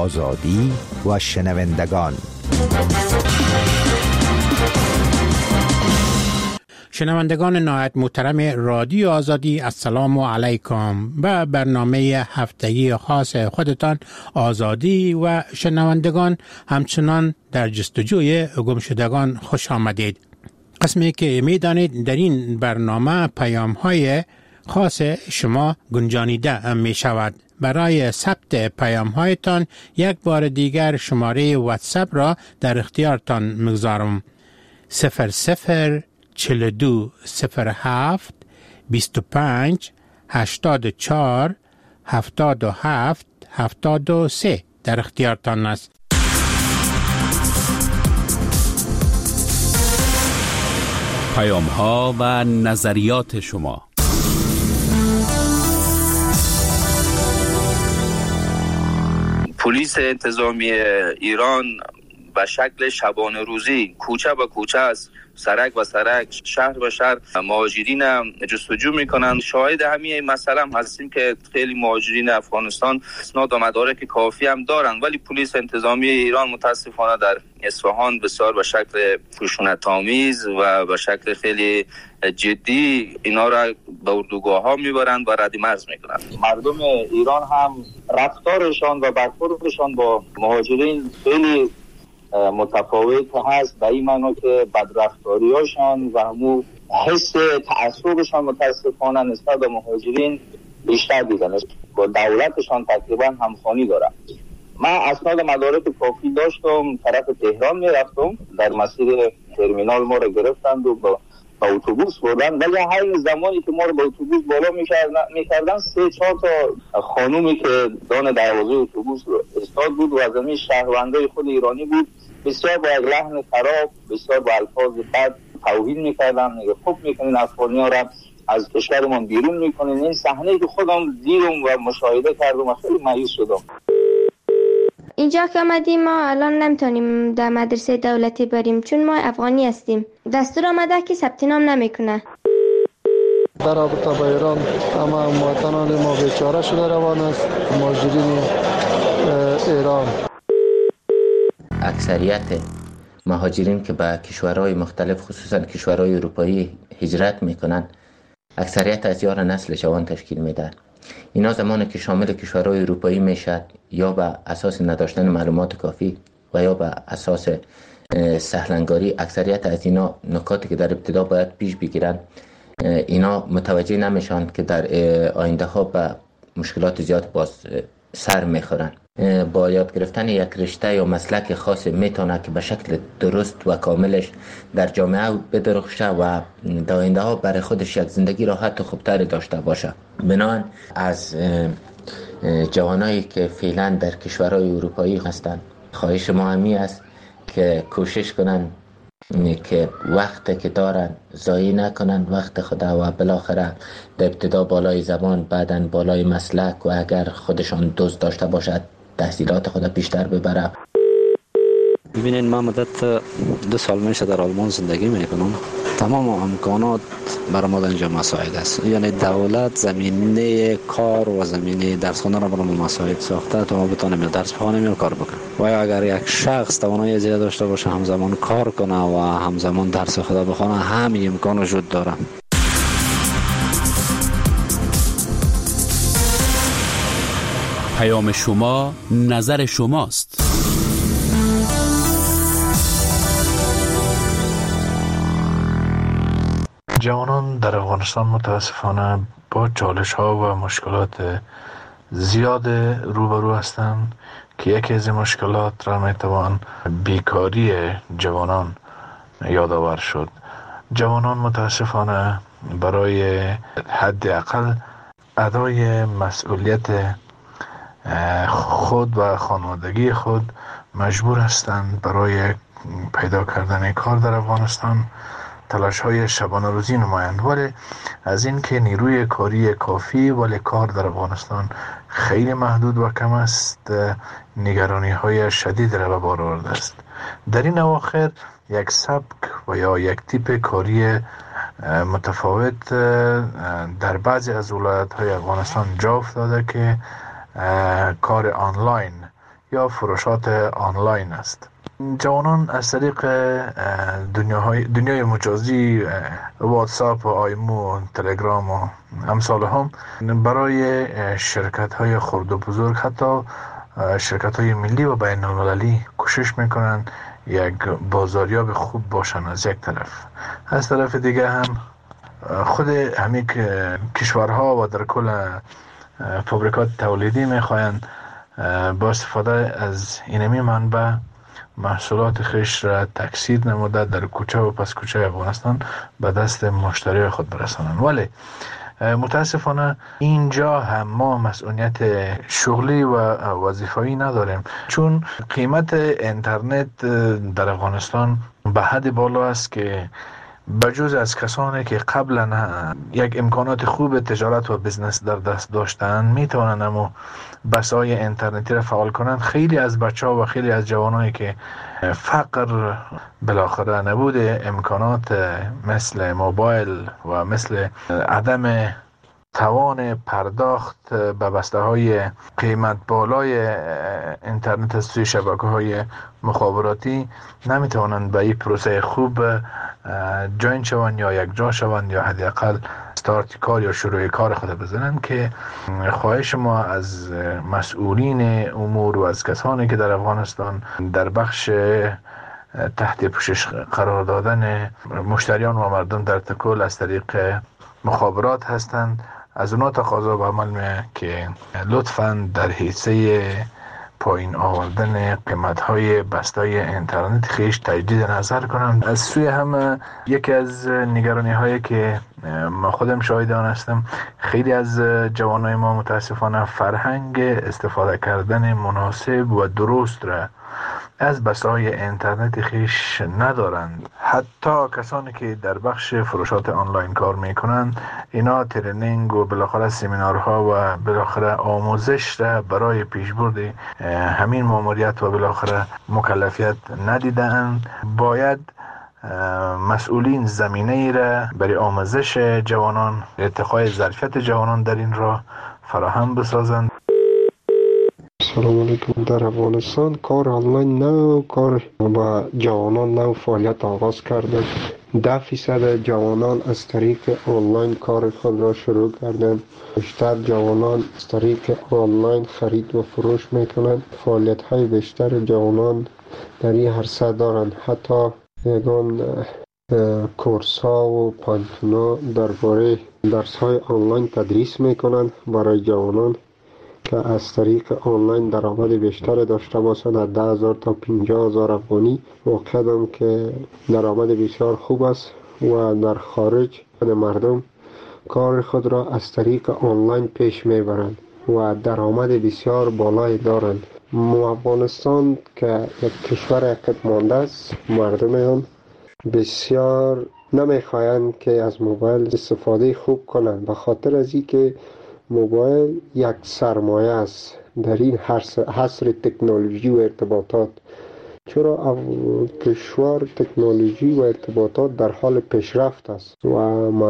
آزادی و شنوندگان. شنوندگان نهایت محترم رادیو آزادی، السلام علیکم. به برنامه هفتگی خاص خودتان آزادی و شنوندگان همچنان در جستجوی گمشدگان خوش آمدید. قسمی که میدانید در این برنامه پیام‌های خاص شما گنجانیده می شود. برای ثبت پیام‌هایتان یک بار دیگر شماره واتساپ را در اختیارتان میگذارم. 0042 07 25 84 77 73 در اختیارتان است. پیام‌ها و نظریات شما. پلیس انتظامی ایران به شکل شبانه روزی کوچه به کوچه است، سرک به سرک، شهر به شهر مهاجرین جستجو میکنند. شاهد همین مسئله هم هستیم که خیلی مهاجرین افغانستان اسناد و مدارک کافی هم دارند، ولی پلیس انتظامی ایران متاسفانه در اصفهان بسیار به شکل خشونت‌آمیز و به شکل خیلی جدی اینا را به اردوگاه ها میبرند و رد مرز میکنند. مردم ایران هم رفتارشان و برخوردشان با مهاجرین خیلی متفاوت هست، به این معنی که بدرفتاری هاشان و همون حس تعصبشان متاسفانه نسبت به مهاجرین بیشتر دیدن، با دولتشان تقریبا همخوانی دارن. من اسناد مدارک کافی داشتم، طرف تهران میرفتم، در مسیر ترمینال ما رو گرفتند و با اتوبوس بردن، ولی همین زمانی که ما رو با اتوبوس بالا میکردن 3-4 تا خانومی که دان دروازه اتوبوس رو استاد بود و از همین شهروندای خود ایرانی بود، بسیار با یک لحن خراب، بسیار با الفاظ بد توهین میکردن، میگه خوب میکنین افغانی ها را از کشورمون بیرون میکنین. این صحنه که خودم دیدم و مشاهده کردم و خیلی مایوس شدم. اینجا که آمدیم ما الان نمیتونیم در مدرسه دولتی بریم چون ما افغانی هستیم. دستور آمده که ثبت نام نمیکنه. در رابطه با ایران اما مواطنان ما بیچاره شده روان است. مهاجرین ایران، اکثریت مهاجرین که به کشورهای مختلف خصوصا کشورهای اروپایی هجرت میکنن، اکثریت از یار نسل جوان تشکیل میدن. اینا زمانی که شامل کشورهای اروپایی میشد یا به اساس نداشتن معلومات کافی و یا به اساس سهلنگاری، اکثریت از اینا نکاتی که در ابتدا باید پیش بگیرن اینا متوجه نمیشن که در آینده ها به مشکلات زیاد باز سر میخورن. با یاد گرفتن یک رشته یا مسلک خاص میتونه که به شکل درست و کاملش در جامعه بدرخشه و در آینده ها برای خودش یک زندگی راحت و خوبتری داشته باشه. بنابراین از جوانایی که فعلا در کشورهای اروپایی هستند خواهش ما همی است که کوشش کنن که وقت که دارن ضایع نکنن وقت خدا و بالاخره در ابتدا بالای زبان، بعداً بالای مسلک و اگر خودشان دوست داشته باشد تحصیلات خود بیشتر ببره. ببینید من مدت 2 سال میشه در آلمان زندگی میکنم. تمام امکانات برای ما اینجا مساعد است، یعنی دولت زمینه کار و زمینه درس خواندن را برای ما مساعد ساخته تا ما بتونیم درس بخوانیم یا کار بکنیم. و اگر یک شخص توانایی زیاد داشته باشه همزمان کار کنه و همزمان درس خدا بخونه، همین امکان وجود داره. پیام شما نظر شماست. جوانان در افغانستان متاسفانه با چالش ها و مشکلات زیاد روبرو هستند که یکی از این مشکلات را میتوان بیکاری جوانان یادآور شد. جوانان متاسفانه برای حداقل ادای مسئولیت خود و خانوادگی خود مجبور هستند برای پیدا کردن کار در افغانستان تلاش های شبانه روزی نمایند، ولی از این که نیروی کاری کافی ولی کار در افغانستان خیلی محدود و کم است، نگرانی های شدید را به بار آورده است. در این اواخر یک سبک و یا یک تیپ کاری متفاوت در بعضی از ولایت های افغانستان جا افتاده که کار آنلاین یا فروشات آنلاین است. جوانان از طریق دنیای مجازی واتساپ و آیمو و تلگرام و امثال هم برای شرکت های خرد و بزرگ، حتی شرکت های ملی و بین المللی کوشش میکنن یک بازاریاب خوب باشن از یک طرف. از طرف دیگه هم خود همین کشورها و در کل فابریکات تولیدی میخواین با استفاده از اینمی منبع محصولات خیش را تکثیر نموده در کوچه و پس کوچه افغانستان به دست مشتری خود برسانند. ولی متاسفانه اینجا هم ما مسئولیت شغلی و وظیفه‌ای نداریم، چون قیمت اینترنت در افغانستان به حد بالا است که بجز از کسانی که قبلا یک امکانات خوب تجارت و بزنس در دست داشتن میتونن اما بسای اینترنتی را فعال کنند، خیلی از بچه‌ها و خیلی از جوانایی که فقر بالاخره نبود امکانات مثل موبایل و مثل عدم توان پرداخت به بسته‌های قیمت بالای اینترنت از سوی شبکه‌های مخابراتی نمیتوانند به این پروسه خوب جوین شوند یا یک جا شوند یا حداقل استارت کار یا شروع کار خود بزنند. که خواهش ما از مسئولین امور و از کسانی که در افغانستان در بخش تحت پوشش قرار دادن مشتریان و مردم در تکل از طریق مخابرات هستند، از اونا تقاضا به عمل میه که لطفاً در حیثه پایین آوردن قیمت‌های بسته‌های اینترنت خیش تجدید نظر کنم. از سوی هم یکی از نگرانی‌هایی که ما خودم شاهد آن هستم، خیلی از جوانای ما متاسفانه فرهنگ استفاده کردن مناسب و درست را از بسته‌های اینترنت خیش ندارند. حتی کسانی که در بخش فروشات آنلاین کار میکنند، اینا ترینینگ و بالاخره سمینارها و بالاخره آموزش را برای پیشبرد همین ماموریت و بالاخره مکلفیت ندیدند. باید مسئولین زمینه ای را برای آموزش جوانان، ارتقای ظرفیت جوانان در این راه فراهم بسازند. سلام علیکم. در افغانستان کار آنلاین نو کار با جوانان نو فعالیت آغاز کرده. 10% جوانان از طریق آنلاین کار خود را شروع کردند. بیشتر جوانان از طریق آنلاین خرید و فروش میکنند. فعالیت های بیشتر جوانان در این عرصه دارند. حتی یگان کورس ها و پانتونا درباره درس های آنلاین تدریس میکنند برای جوانان که از طریق آنلاین درآمد بیشتر داشته باشند. از 10,000 تا 50,000 افغانی واقعا که درآمد بسیار خوب است و در خارج مردم کار خود را از طریق آنلاین پیش میبرند و درآمد بسیار بالایی دارند. افغانستان که یک کشور عقب مانده است، مردم آن بسیار نمیخواهند که از موبایل استفاده خوب کنند، به خاطر از اینکه موبایل یک سرمایه است در این حصر تکنولوژی و ارتباطات. چرا کشور تکنولوژی و ارتباطات در حال پیشرفت است و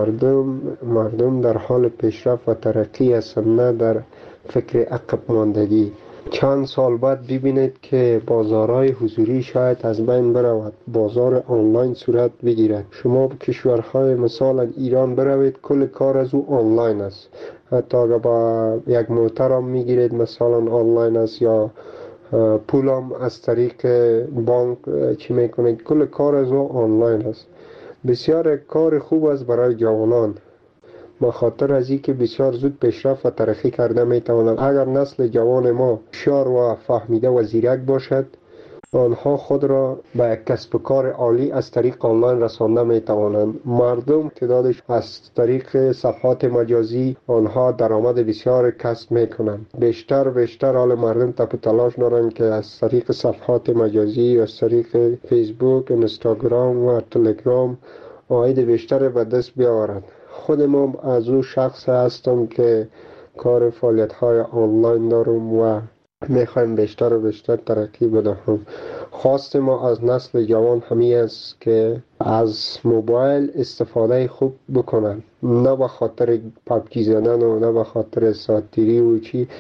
مردم در حال پیشرفت و ترقی هستند، نه در فکر عقب ماندگی. چند سال بعد ببینید که بازارهای حضوری شاید از بین برود، بازار آنلاین صورت بگیرد. شما به کشورهای مثلا ایران بروید، کل کار از او آنلاین است. حتی اگر با یک موتر هم میگیرید مثلا آنلاین است، یا پولم از طریق بانک چی میکنید، کل کار از او آنلاین است. بسیار کار خوب است برای جوانان، به خاطر از اینکه بسیار زود پیشرفت و ترقی کرده میتوانند. اگر نسل جوان ما هوشیار و فهمیده و زیرک باشد، آنها خود را به یک کسب و کار عالی از طریق آنلاین رسانده میتوانند. مردم تعدادش از طریق صفحات مجازی آنها درآمد بسیار کسب میکنند. بیشتر حال مردم تپ تلاش دارند که از طریق صفحات مجازی، از طریق فیسبوک، اینستاگرام و تلگرام عاید بیشتر به دست بیاورند. خودم از او شخص هستم که کار فعالیت های آنلاین دارم و میخوایم بیشتر و بیشتر ترقی بدهم. خواست ما از نسل جوان همین است که از موبایل استفاده خوب بکنن، نه به خاطر پبجی زدن و نه به خاطر ساتیری و چی،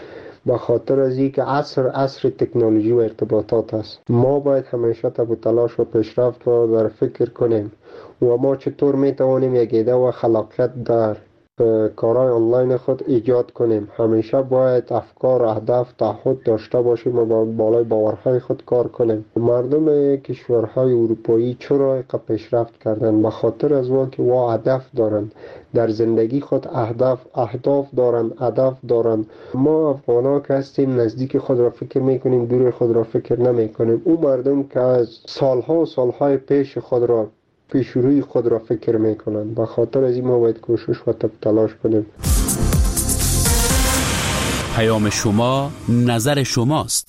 به خاطر از اینکه عصر تکنولوژی و ارتباطات است. ما باید همیشه تب تلاش و پیشرفت را در فکر کنیم و ما چطور میتوانیم یک ایده و خلاقیت در کارهای آنلاین خود ایجاد کنیم. همیشه باید افکار، اهداف، تعهد داشته باشیم و با بالای باورهای خود کار کنیم. مردم کشورهای اروپایی چرا پیشرفت کردند؟ به خاطر از که وا هدف دارند در زندگی خود، اهداف دارند، هدف دارند. ما افغان‌ها که هستیم نزدیک خود را فکر میکنیم، دور خود را فکر نمیکنیم. اون مردم که از سالهای پیش روی خود را فکر میکنند. به خاطر از این ما باید کوشش و تلاش کنیم. پیام شما نظر شماست.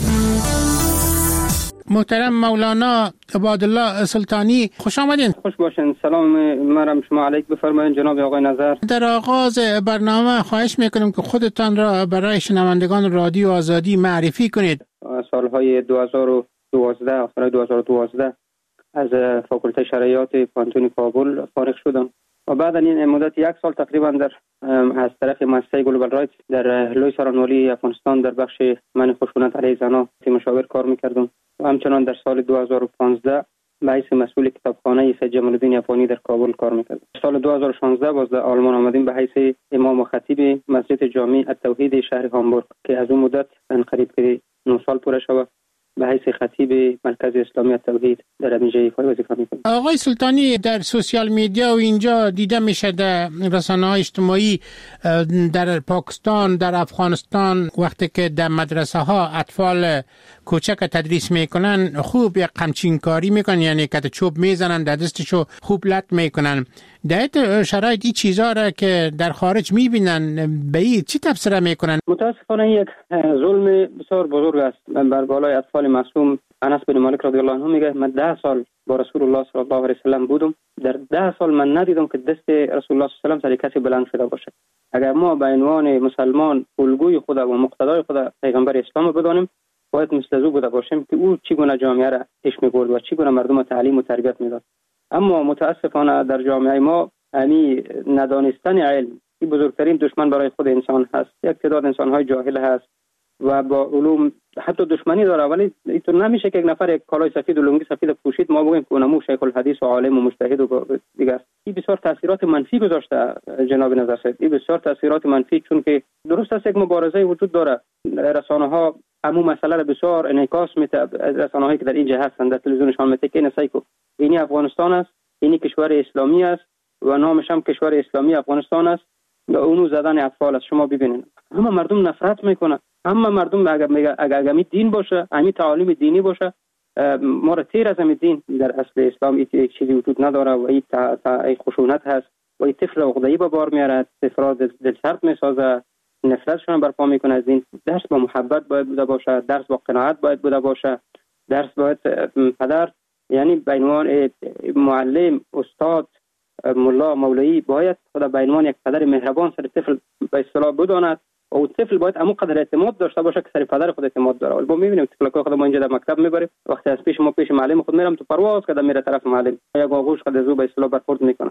محترم مولانا عبادالله سلطانی، خوش آمدین. خوش باشین. سلام مرحبا شما علیک بفرمایید جناب آقای نظر. در آغاز برنامه خواهش میکنم که خودتان را برای شنوندگان رادیو آزادی معرفی کنید. سالهای 2012 آخر 2012 از فاکولته شرعیات پانتون کابل فارغ شدم و بعد این مدت 1 سال تقریبا از طرف مؤسسه گلوبال رایت در لوی سارانوالی افغانستان در بخش منع خشونت علیه زنان مشاور کار میکردم و همچنان در سال 2015 به حیث مسئول کتابخانه سید جمال الدین افغانی در کابل کار میکردم. سال 2016 باز در آلمان آمدیم به حیث امام و خطیب مسجد جامع التوحید شهر هامبورگ که از اون مدت قریب که 9 سال پوره شد به حیث خطیب مرکز اسلامی التوحید در اینجا وظیفه میکنم. آقای سلطانی، در سوشیال میدیا و اینجا دیده میشه در رسانه‌های اجتماعی در پاکستان، در افغانستان وقتی که در مدرسه ها اطفال کوچک تدریس میکنن خوب یک قمچین کاری میکنن، یعنی که چوب میزنن در دستشو خوب لط میکنن. در شرایط این چیزا را که در خارج میبینن به این چی تفسیر میکنن؟ متاسفانه یک ظلم بسیار بزرگ است بر بالای اطفال معصوم. انس بن مالک رضی الله عنه میگه من 10 سال با رسول الله صلی الله علیه و سلم بودم، در 10 سال من ندیدم که دست رسول الله صلی الله علیه و سلم سر کسی بلند شده باشه. اگر ما به عنوان مسلمان الگوی خدا و مقتدای خدا پیغمبر اسلام بدانیم باید مثل او بوده باشیم که او چگونه جامعه را پیش می‌برد و چگونه مردم تعلیم و تربیت میداد. اما متاسفانه در جامعه ما همین ندانستن علم این بزرگترین دشمن برای خود انسان هست. یک تعداد انسان‌های جاهل هست و با علوم حتی دشمنی داره، ولی اینطور نمیشه که یک نفر یک کالای سفید و لنگی سفید پوشید ما بگیم که اونمو شیخ الحدیث و عالم و مجتهد و دیگه است. این بسیار تاثیرات منفی گذاشته جناب نظر صاحب. این بسیار تاثیرات منفی، چون که درست است یک مبارزه وجود داره. رسانه‌ها همو مسئله را بسیار انعکاس میده. رسانه‌هایی که در اینجا هستند در تلویزیونشان میگه که نسایکو اینی افغانستان است، اینی کشور اسلامی است و نامش هم کشور اسلامی افغانستان است و اونو زدن اطفال است. شما ببینید همه مردم نفرت میکنه. همه مردم اگر می دین باشه، همین تعالیم دینی باشه، ما را تیر از همین دین در اصل اسلام این چیزی وجود نداره و این خشونت هست و این طفل عقده‌ای به بار میاره، طفل دل سرد میسازه، نفرتشون برپا میکنه از دین. درس با محبت باید بوده باشه، درس با قناعت باید بوده باشه، درس باید پدر یعنی به عنوان معلم، استاد، ملا، مولوی باید خدا به عنوان یک پدر مهربان سر طفل به اصطلاح بداند و اون طفل باید همون قدر اعتماد داشته باشه که سر پدر خود اعتماد داره. ولی ما میبینیم طفلکای خود ما اینجا در مکتب میبریم، وقتی از پیش معلم خود میرم تو پرواز کده میره طرف معلم، یا آغوش خود زو به اصطلاح برخورد میکنه،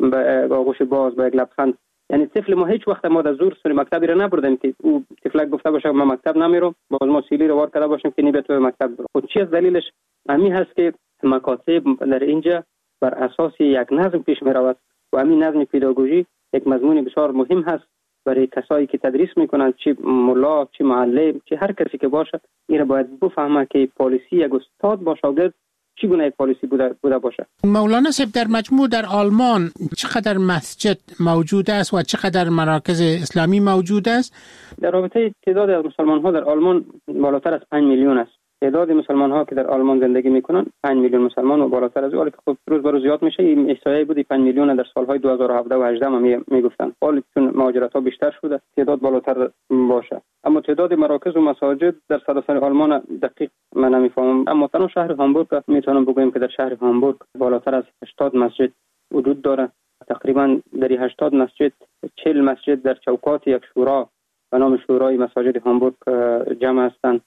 به آغوش باز، با یک لبخند. یعنی طفل ما هیچ وقت ما در زور سر مکتب را نبردیم که او طفلک گفته باشه من مکتب نمیرم، باز ما سیلی رو وار کرده باشیم که نی تو مکتب برو. خود چی از دلیلش همین هست که مکاتب در اینجا بر اساس یک نظم پیش میرود و همین نظم پداگوژی یک مضمون بسیار مهم هست برای کسایی که تدریس میکنن، چه ملا، چه معلم، چه هر کسی که باشه. این را باید بفهمه که پالیسی یک استاد با شاگرد چگونه یک پالیسی بوده باشه. مولانا صاحب، در مجموع در آلمان چقدر مسجد موجود است و چقدر مراکز اسلامی موجود است؟ در رابطه تعداد از مسلمان ها در آلمان بالاتر از 5 میلیون است. تعداد مسلمان ها که در آلمان زندگی میکنن 5 میلیون مسلمان و بالاتر از اون، که خب روز به روز زیاد میشه. این احصایه بودی 5 میلیون در سالهای 2017 و 18 هم میگفتن، حالا چون مهاجرت ها بیشتر شده تعداد بالاتر باشه. اما تعداد مراکز و مساجد در سراسر آلمان دقیق من نمیفهمم، اما تنها شهر هامبورگ میتونم بگم که در شهر هامبورگ بالاتر از 80 مسجد وجود داره. تقریبا در 80 مسجد 40 مسجد در چوکات یک شورا به نام شورای مساجد هامبورگ جمع هستند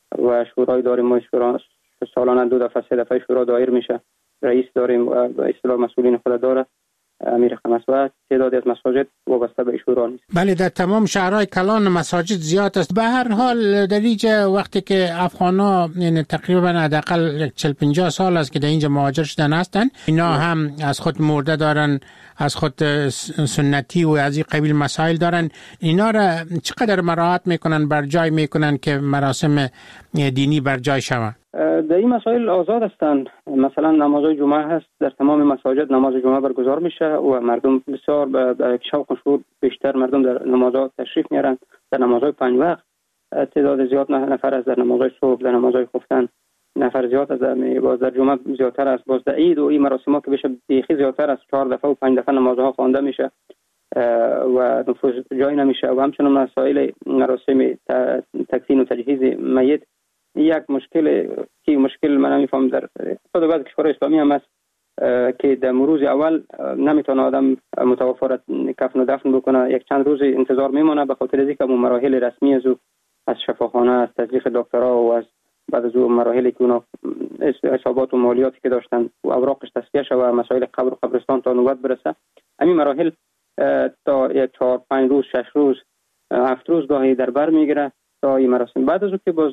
و شورای داریم. ما شورا سالانه 2 دفعه 3 دفعه شورا دایر میشه. رئیس داریم و به اصطلاح مسئولین خود داره، امیر خمسوت تعدادی از مساجد وابسته به شورا نیست. بله، در تمام شهرهای کلان مساجد زیاد است. به هر حال در اینجا وقتی که افغانا یعنی تقریبا حداقل 40-50 سال است که در اینجا مهاجر شدن هستند، اینا هم از خود مرده دارن، از خود سنتی و از این قبیل مسائل دارن. اینا را چقدر مراعات میکنن، بر جای میکنن که مراسم دینی بر جای شود؟ در این مسائل آزاد هستند. مثلا نماز جمعه هست، در تمام مساجد نماز جمعه برگزار میشه و مردم بسیار به شوق و شور بیشتر مردم در نمازها تشریف میارن. در نمازهای 5 وقت تعداد زیاد نفر است، در نمازهای صبح، در نمازهای خفتن نفر زیاد است، باز در جمعه زیادتر است، باز در عید و این مراسم ها که بشه بیخی زیادتر است، 4 دفعه و 5 دفعه نمازها خوانده میشه و نفوذ جای نمیشه. و همچنین مسائل مراسم تکفین و تجهیز میت یک مشکل من نمیفهم در خود بعض کشورهای اسلامی هم است که در روز اول نمیتونه آدم متوفی را کفن و دفن بکنه، یک چند روز انتظار میمونه به خاطر اینکه مراحل رسمی از شفاخانه، از تزریق دکترها و از بعد از مراحلی که اونا حسابات و مالیاتی که داشتن و اوراقش تصفیه شده و مسائل قبر و قبرستان تا نوبت برسه، همین مراحل تا 4-5 روز 6 روز 7 روز گاهی در بر میگیره تا این مراسم. بعد از اون که باز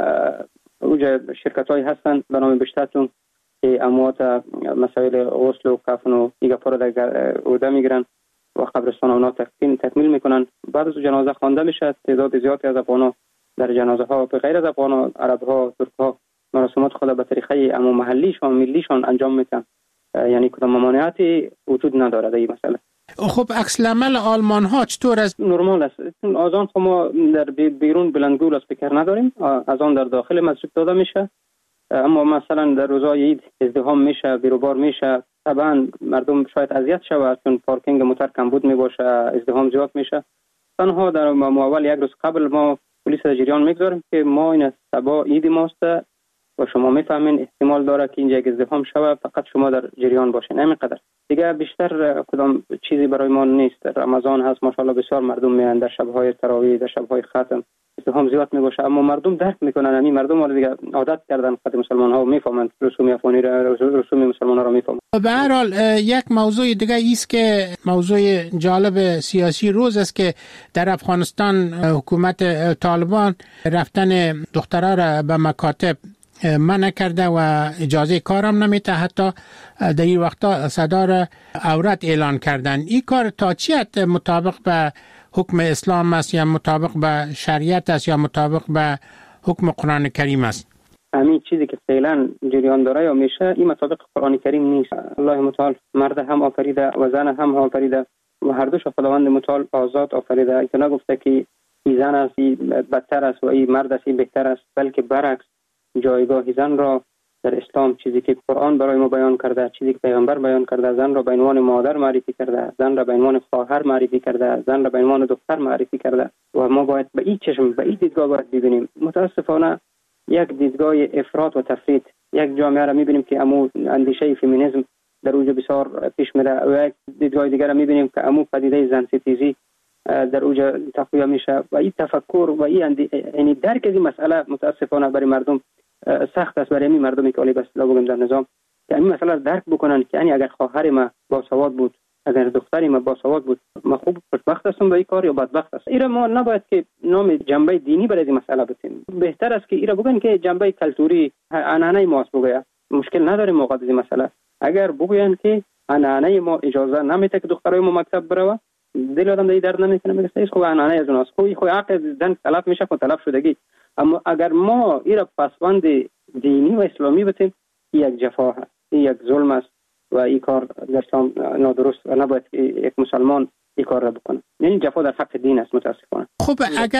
اوجه شرکت‌هایی هستن به نام بشتاتون که اموات مسائل غسل و کفن و دیگه پاره در عهده میگیرن و قبرستان اونا تکمیل میکنن. بعد از جنازه خوانده میشه. تعداد زیادی از افغانا در جنازه ها به غیر از افغانا، عرب ها، ترک ها مراسمات خود به طریقه عموم محلیشان ملیشان انجام میدن، یعنی کدام ممانعتی وجود نداره در این مسئله. خب عکس العمل آلمان ها چطور است؟ نرمال است. از آن ما در بیرون بلندگو اسپیکر نداریم، از آن در داخل مسجد داده میشه. اما مثلا در روزهای عید ازدحام میشه، بیروبار میشه، طبعا مردم شاید اذیت شود چون پارکینگ موتور کمبود میباشه، ازدحام زیاد میشه. تنها در اول یک روز قبل ما پلیس در جریان میگذاریم که ما این صبح عید ماست و شما میفهمین احتمال داره که اینجا ازدحام شود، فقط شما در جریان باشین. همینقدر دیگه، بیشتر کدام چیزی برای ما نیست. رمضان هست ماشاءالله بسیار مردم میان در شب‌های تراویح، در شب‌های ختم ازدحام زیاد میباشه، اما مردم درک میکنن. همین مردم ها دیگه عادت کردن، خود مسلمان ها میفهمن رسوم افغانی را، رسوم مسلمان ها را میفهمن. به هر حال یک موضوع دیگه است که موضوع جالب سیاسی روز است که در افغانستان حکومت طالبان رفتن دخترها را به مکاتب منع کرده و اجازه کارم نمیده. حتی در این وقتا صدا را عورت اعلان کردن. این کار تا چی حد مطابق به حکم اسلام است، یا مطابق به شریعت است، یا مطابق به حکم قرآن کریم است؟ همین چیزی که فعلا جریان داره یا میشه این مطابق قرآن کریم نیست. الله متعال مرد هم آفریده و زن هم آفریده و هر دوش خداوند متعال آزاد آفریده، که نگفته که این زن است بدتر است و این مرد است بهتر است، بلکه برعکس جایگاه زن را در اسلام، چیزی که قرآن برای ما بیان کرده، چیزی که پیغمبر بیان کرده، زن را به عنوان مادر معرفی کرده، زن را به عنوان خواهر معرفی کرده، زن را به عنوان دختر معرفی کرده و ما باید به این چشم، به این دیدگاه باید ببینیم. متاسفانه یک دیدگاه افراط و تفرید، یک جامعه را میبینیم که امو اندیشه فمینیسم در اوج بسیار پیش میره و یک دیدگاه دیگر را میبینیم که امو پدیده زن ستیزی در اوج تقویه میشه و این تفکر و این یعنی درک از این مسئله متاسفانه برای مردم سخت است. برای این مردمی که علی بسلا بگم در نظام که این مسئله را درک بکنن که یعنی اگر خواهر ما باسواد بود، اگر دختری ما باسواد بود، ما خوب خوشبخت هستم با این کار یا بدبخت است. ایرا ما نباید که نام جنبه دینی برای این مسئله بتیم. بهتر است که ایرا بگن که جنبه کلتوری عنعنه ماست بگویا، مشکل نداره موقع از این مسئله. اگر بگوین که عنعنه ما اجازه نمیده که دخترای ما مکتب بره، دل آدم دیگه درد نمیکنه، میگه ایش خو عنعنه از اوناست، خو عقل زن تلف میشه، خو تلف شدگی. اما اگر ما ایرا پسوند دینی و اسلامی بتیم، یک جفا هست، یک ظلم است و این کار در اسلام نادرست و نباید یک مسلمان این کار را بکنه. یعنی جفا در حق دین است متاسفانه. خب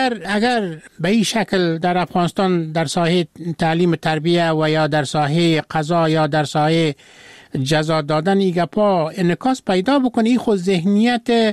اگر به این شکل در افغانستان در ساحه تعلیم تربیه و یا در ساحه قضا یا در ساحه جزا دادن این گپا انعکاس پیدا بکنه، این خود ذهنیت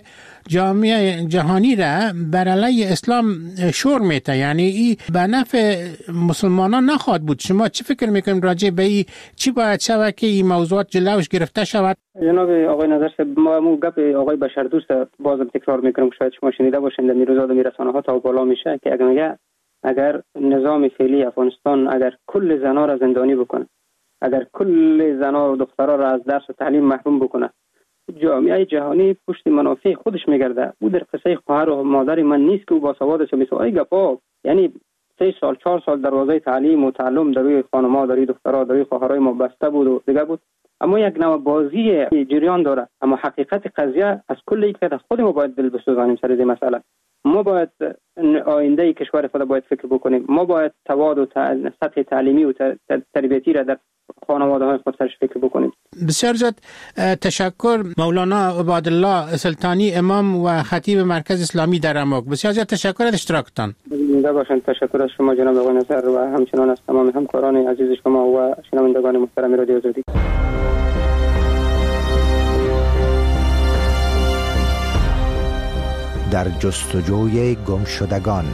جامعه جهانی را بر علیه اسلام شور میته، یعنی این به نفع مسلمانان نخواهد بود. شما چی فکر میکنید راجع به این؟ چی باید شود که این موضوعات جلوش گرفته شود؟ جناب آقای نظر صاحب، ما گپ آقای بشردوست بازم تکرار میکنم، شاید شما شنیده باشین در روزا در رسانه ها تا بالا میشه که اگر نظام فعلی افغانستان اگر کل زنا را زندانی بکنه، اگر کل زنا و دخترها را از درس و تعلیم محروم بکنه جامعه جهانی پشت منافع خودش میگرده. او در قصه خواهر و مادر من نیست که او باسواد است. مثل ای گپا، یعنی 3 سال 4 سال دروازه تعلیم و تعلم در روی خانم‌ها، در روی دخترها، در روی خواهرای ما بسته بود و دیگه بود. اما یک نوع بازی جریان داره. اما حقیقت قضیه از کل یک خود ما باید دل بسوزانیم سر این مسئله. ما باید آینده کشور خود باید فکر بکنیم. ما باید تواد و سطح تعلیمی و تربیتی را در خانواده های خود سرش فکر بکنیم. بسیار زیاد تشکر مولانا عبادالله سلطانی، امام و خطیب مرکز اسلامی در اماک. بسیار زیاد تشکر از اشتراکتان. زنده باشند. تشکر از شما جناب آقای نظر و همچنان از تمام همکاران عزیز شما و شنوندگان محترم رادیو آزادی. در جستجوی گمشدگان.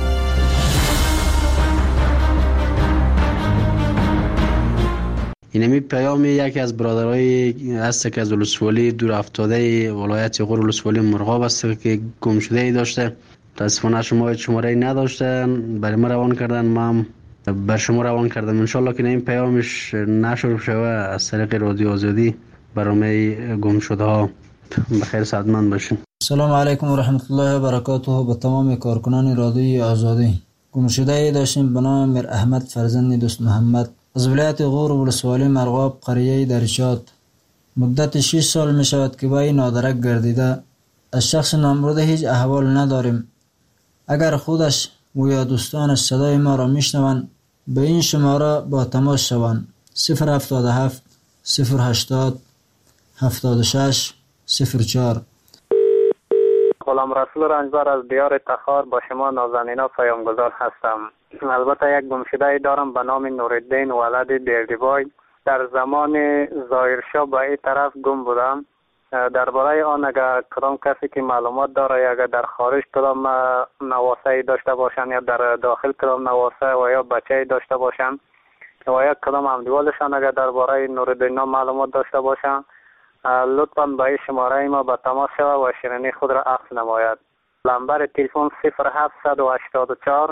اینمی پیام یکی از برادرای هست که از ولسوالی دور افتاده ولایت غور ولسوالی مرغاب است که گم شده ای داشته. متاسفانه شماره نداشته، برای ما روان کردن، ما هم بر شما روان کردم. انشالله که این پیامش نشر شوه از طریق رادیو آزادی برای گم شده ها. بخیر سعادتمند باشین. سلام علیکم و رحمت الله و برکاته. به تمام کارکنان رادیوی آزادی. گمشده ای داشتیم به نام میر احمد فرزند دوست محمد از ولایت غور ولسوالی مرغاب قریه درشات. مدت 6 سال می شود که با این نادرک گردیده. از شخص نامبرده هیچ احوال نداریم. اگر خودش و یا دوستانش صدای ما را میشنوند به این شماره با تماس شوند: 077 080 76 04. غلام رسول رنجبر از دیار تخار با شما نازنینا پیامگذار هستم. البته یک گمشده دارم به نام نورالدین ولد بیردیبای. در زمان ظاهرشاه به این طرف گم بودم. درباره آن اگر کدام کسی که معلومات داره یا اگر در خارج کدام نواسه داشته باشن یا در داخل کدام نواسه و یا بچه داشته باشن و یا کدام همدیوالشان اگر درباره نورالدین معلومات داشته باشن، لطفاً به این شماره ما به تماس شود و شنونی خود را عکس نماید. نمبر تلفن 0784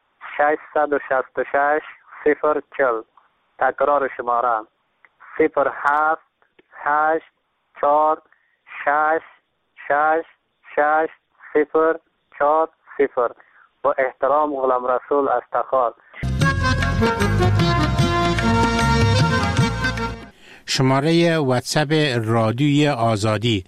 666 040. تکرار شماره 0784666040. با احترام غلام رسول از تخار. شماره واتساپ رادیوی آزادی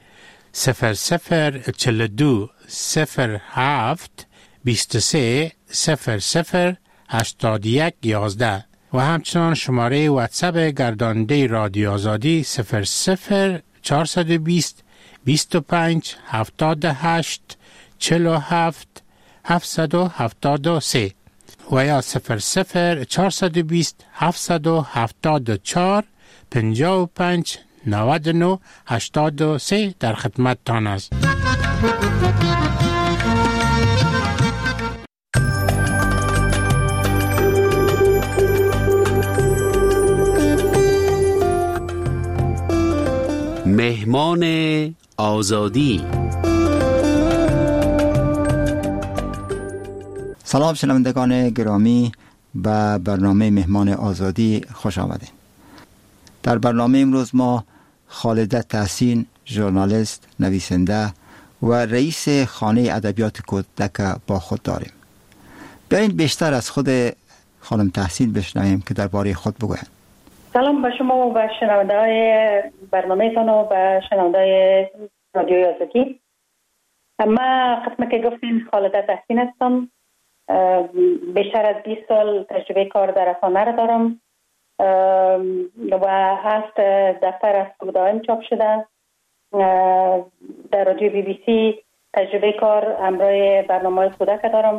0042 07 23 00 81 11 و همچنان شماره واتساپ گرداننده رادیو آزادی 00 420 25 78 47 773 و یا 00 420 774 55 99 83 در خدمت تان است. مهمان آزادی. سلام شنوندگان گرامی، به برنامه مهمان آزادی خوش آمدید. در برنامه امروز ما خالده تحسین، ژورنالیست، نویسنده و رئیس خانه ادبیات کودک با خود داریم. بیاین بیشتر از خود خانم تحسین بشنویم که درباره خود بگویند. سلام به شما و به شنونده‌های برنامه‌تان و به شنونده‌های رادیو آزادی. من قسمت که گفتین خالده تحسین هستم. بیشتر از 20 سال تجربه کار در رسانه را دارم و 7 دفتر از دائم چاپ شده. در رادیو BBC تجربه کار همراه برنامه‌های کودک دارم.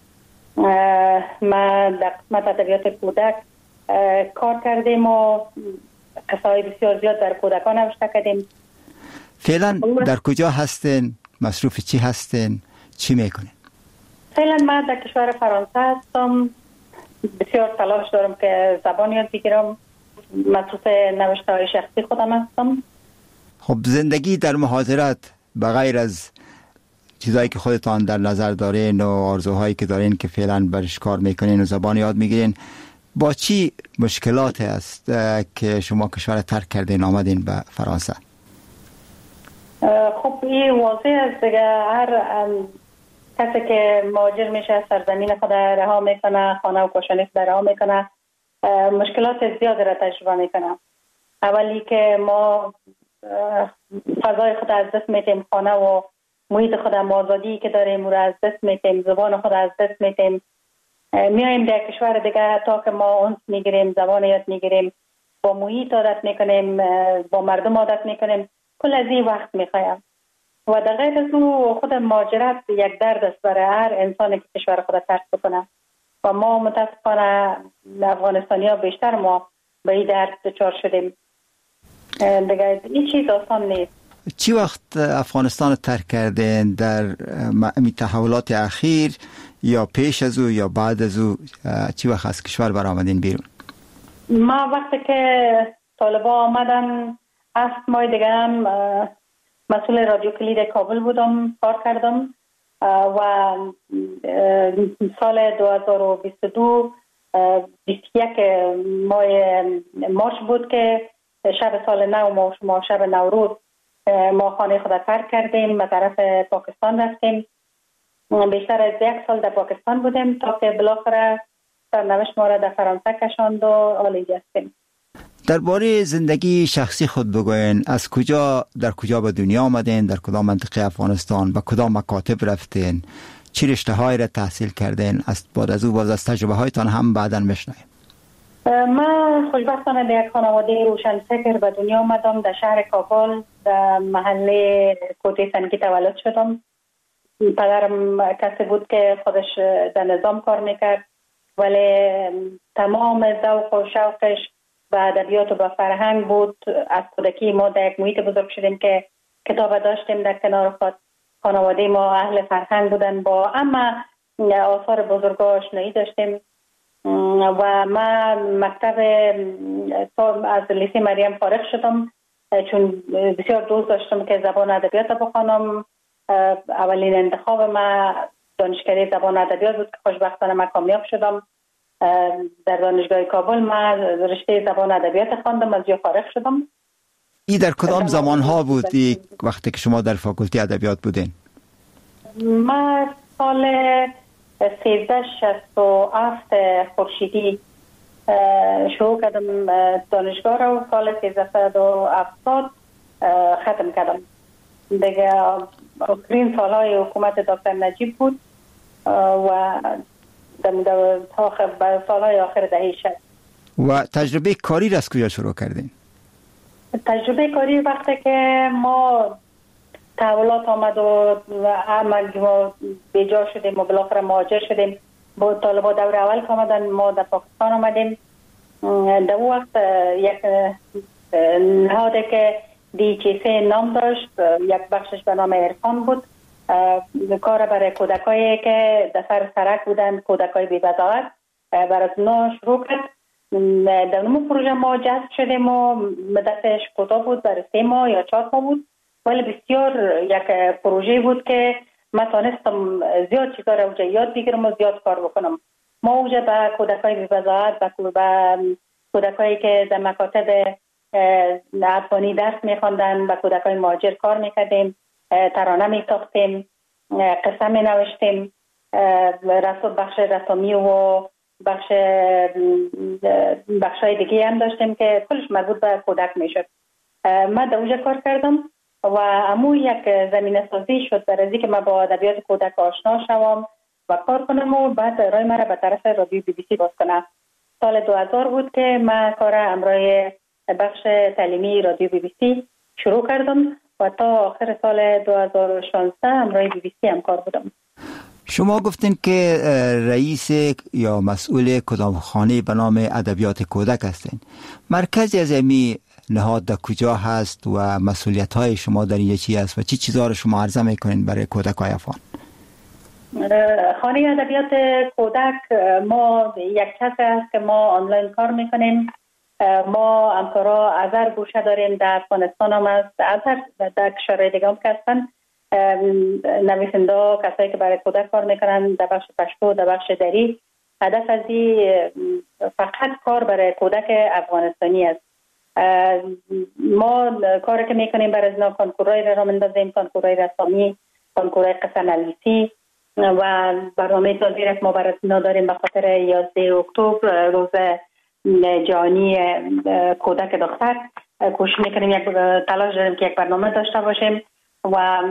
ما در قسمت ادبیات کودک کار کردیم و قصه‌های بسیار زیاد در کودکان نوشته کردیم. فعلا در کجا هستین؟ مصروف چی هستین؟ چی میکنین؟ فعلا من در کشور فرانسه هستم. بسیار تلاش دارم که زبان یاد بگیرم. مصروف نوشته های شخصی خودم هستم. خب زندگی در مهاجرت بغیر از چیزایی که خودتان در نظر دارین و آرزوهایی که دارین که فعلا برش کار میکنین و زبان یاد میگیرین، با چی مشکلاتی است که شما کشور ترک کردین آمدین به فرانسه؟ خب این واضح است دیگه. هر کسی که مهاجر میشه سرزمین خود رها میکنه، خانه و کاشانه خود رها میکنه، مشکلات زیاد را تجربه میکنه. اولی که ما فضای خود از دست میتیم، خانه و محیط خود، آزادی که داریم رو از دست میتیم، زبان خود از دست میتیم. میایم در کشور دیگه تا که ما اونس میگیریم، زبان یاد میگیریم، با محیط عادت میکنیم، با مردم عادت میکنیم. کل از این وقت میخوایم. و در غیر از او خود مهاجرت یک درد است برای هر انسانی که کشور خود ترک بکنه. و ما متاسفانه افغانستانی ها بیشتر ما به این درد دچار شدیم. دیگه این چیز آسان نیست. چی وقت افغانستان ترک کردین؟ در تحولات اخیر یا پیش از او یا بعد از او چی وقت از کشور برآمدین بیرون؟ ما وقتی که طالبا آمدن 7 ماه دیگه هم مسئول رادیو کلید کابل بودم، کار کردم و سال 2022 21 ماه مارچ بود که شب سال نو ما شب نوروز ما خانه خود ترک کردیم، به طرف پاکستان رفتیم. بیشتر از 1 سال در پاکستان بودیم تا که بالاخره سرنوشت ما را در فرانسه کشاند و حال اینجا هستیم. درباره زندگی شخصی خود بگوین. از کجا در کجا به دنیا آمدین؟ در کدام منطقه افغانستان؟ به کدام مکاتب رفتین؟ چی رشته هایی را تحصیل کردین؟ بعد از او باز از تجربه هایتان هم بعداً بشنویم. من خوشبختانه در یک خانواده روشنفکر به دنیا آمدم. در شهر کابل در محله کوته سنگی تولد شدم. پدرم کسی بود که خودش در نظام کار میکرد، ولی تمام ذوق و شوقش به ادبیات و به فرهنگ بود. از کودکی ما در یک محیط بزرگ شدیم که کتاب داشتیم در کنار خود. خانواده ما اهل فرهنگ بودن، با اما آثار بزرگ آشنایی داشتیم. و من مکتب از لیسه مریم فارغ شدم چون بسیار دوست داشتم که زبان ادبیات بخوانم. اولین انتخاب من دانشکده زبان ادبیات بود که خوشبختانه من کامیاب شدم. در دانشگاه کابل من رشته زبان ادبیات خواندم، از جا فارغ شدم. این در کدام زمان ها بود وقتی که شما در فاکولته ادبیات بودین؟ من سال 1367 خورشیدی شروع کردم دانشگاه را و سال 1370 ختم کردم. دیگه آخرین سالهای حکومت دکتر نجیب بود و در سالهای آخر دهه 60. و تجربه کاری را از کجا شروع کردین؟ تجربه کاری وقتی که ما تحولات آمد و ما بیجا شدیم و بالاخره مهاجر شدیم، با طالبا دور اول که آمدن ما در پاکستان آمدیم. در اون وقت یک نهاده که DHC نام داشت، یک بخشش به نام عرفان بود، کار برای کودکایی که در سر سرک بودن، کودکای بی بضاعت، برای اونا شروع کرد. در اون پروژه ما جذب شدیم و مدتش کوتاه بود، برای 3 ماه یا 4 ماه بود، ولی بسیار یک پروژه بود که من تانستم زیاد چیزا را اوجه یاد بگیرم و زیاد کار بکنم. ما اوجه به کودکای بی بضاعت، به کودکایی که در مکاتب افغانی درس میخواندن، به کودکای مهاجر کار میکردیم، ترانه میساختیم، قصه مینوشتیم، بخش رسامی و بخشای دیگه هم داشتیم که کلش مربوط به کودک میشد. من در اونجا کار کردم و امو یک زمینه سازی شد برای اینکه من با ادبیات کودک آشنا شوم و کار کنم و بعد رای مرا به طرف رادیو BBC باز کنم. سال 2000 بود که من کار امرای بخش تعلیمی رادیو BBC شروع کردم و تا آخر سال 2016 امرای BBC هم کار بودم. شما گفتین که رئیس یا مسئول کتابخانه به نام ادبیات کودک هستین. مرکزی از امی نهاد در کجا هست و مسئولیت های شما در این چی است و چی چیزا رو شما عرضه میکنین برای کودکای افغان؟ خانه ادبیات کودک ما یک کس هست که ما آنلاین کار میکنیم. ما همکارا از هر گوشه داریم، در افغانستان هم هست، در کشورهای دیگه هم که هستن نویسنده، کسایی که برای کودک کار میکنن در بخش پشتو، در بخش دری. هدف از این فقط کار برای کودک افغانستانی است ما کاری که میکنیم برای ازنا کنکورای را مندازیم، کنکورای رسامی، کنکورای قصه نویسی و برنامه تازی را که ما برای ازنا داریم به خاطر 11 اکتبر روز جهانی کودک دختر کوشش میکنیم یک تلاش داریم که یک برنامه داشته باشیم و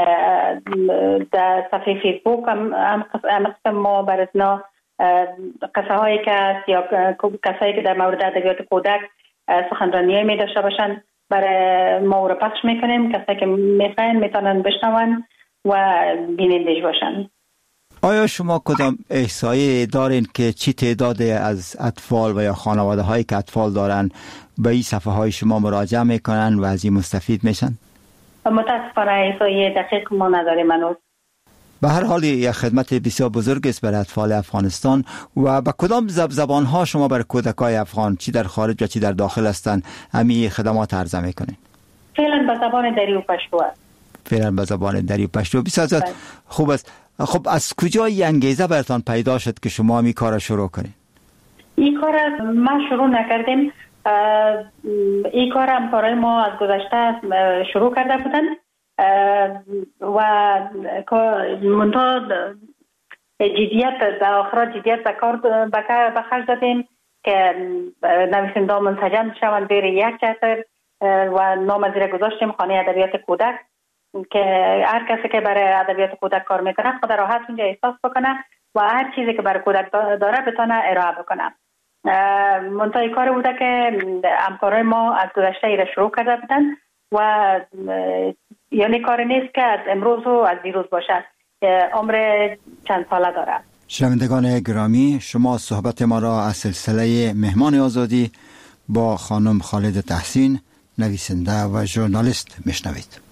در صفحه فیسبوک هم ما برای ازنا قصه هایی که هست یا کسایی که در مورد ادبیات کودک سخنرانی می داشته باشن برای ما رو پخش میکنیم. کسایی که میخواین میتونن بشنون و بینندش باشن. آیا شما کدام احصایی دارین که چی تعداد از اطفال و یا خانواده هایی که اطفال دارن به این صفحه های شما مراجعه میکنن و از این مستفید میشن؟ متاسفانه احصایی دقیق ما نداریم هنوز. به هر حال یک خدمت بسیار بزرگ است برای اطفال افغانستان. و به کدام زبان ها شما برای کودکای افغان چی در خارج و چی در داخل هستند همین خدمات عرضه میکنین؟ فعلا به زبان دری و پشتو است. فعلا به زبان دری و پشتو. بسیار خوب است. خب از کجا این انگیزه براتون پیدا شد که شما این کار شروع کنین؟ این کار ما شروع نکردیم. این کار همکارای ما از گذشته شروع کرده بودن و منتها جدیت در آخرات جدیت به کار به خرج دادیم که نویسنده منسجم شوند زیر یک چتر و نام از زیر گذاشتیم خانه ادبیات کودک که هر کسی که برای ادبیات کودک کار میکنه خود راحت اونجا احساس بکنه و هر چیزی که برای کودک داره بتونه ارائه بکنه. منتها کار بوده که همکارای ما از گذشته ای را شروع کرده بودن و یعنی کار نیست که از امروز و از دیروز باشه، عمر چند ساله داره. شنوندگان گرامی، شما صحبت ما را از سلسله مهمان آزادی با خانم خالد تحسین، نویسنده و ژورنالیست میشنوید.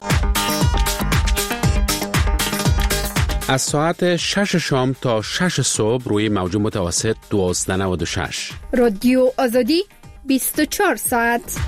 از ساعت 6 شام تا 6 صبح روی موج متوسط 1296 رادیو آزادی 24 ساعت.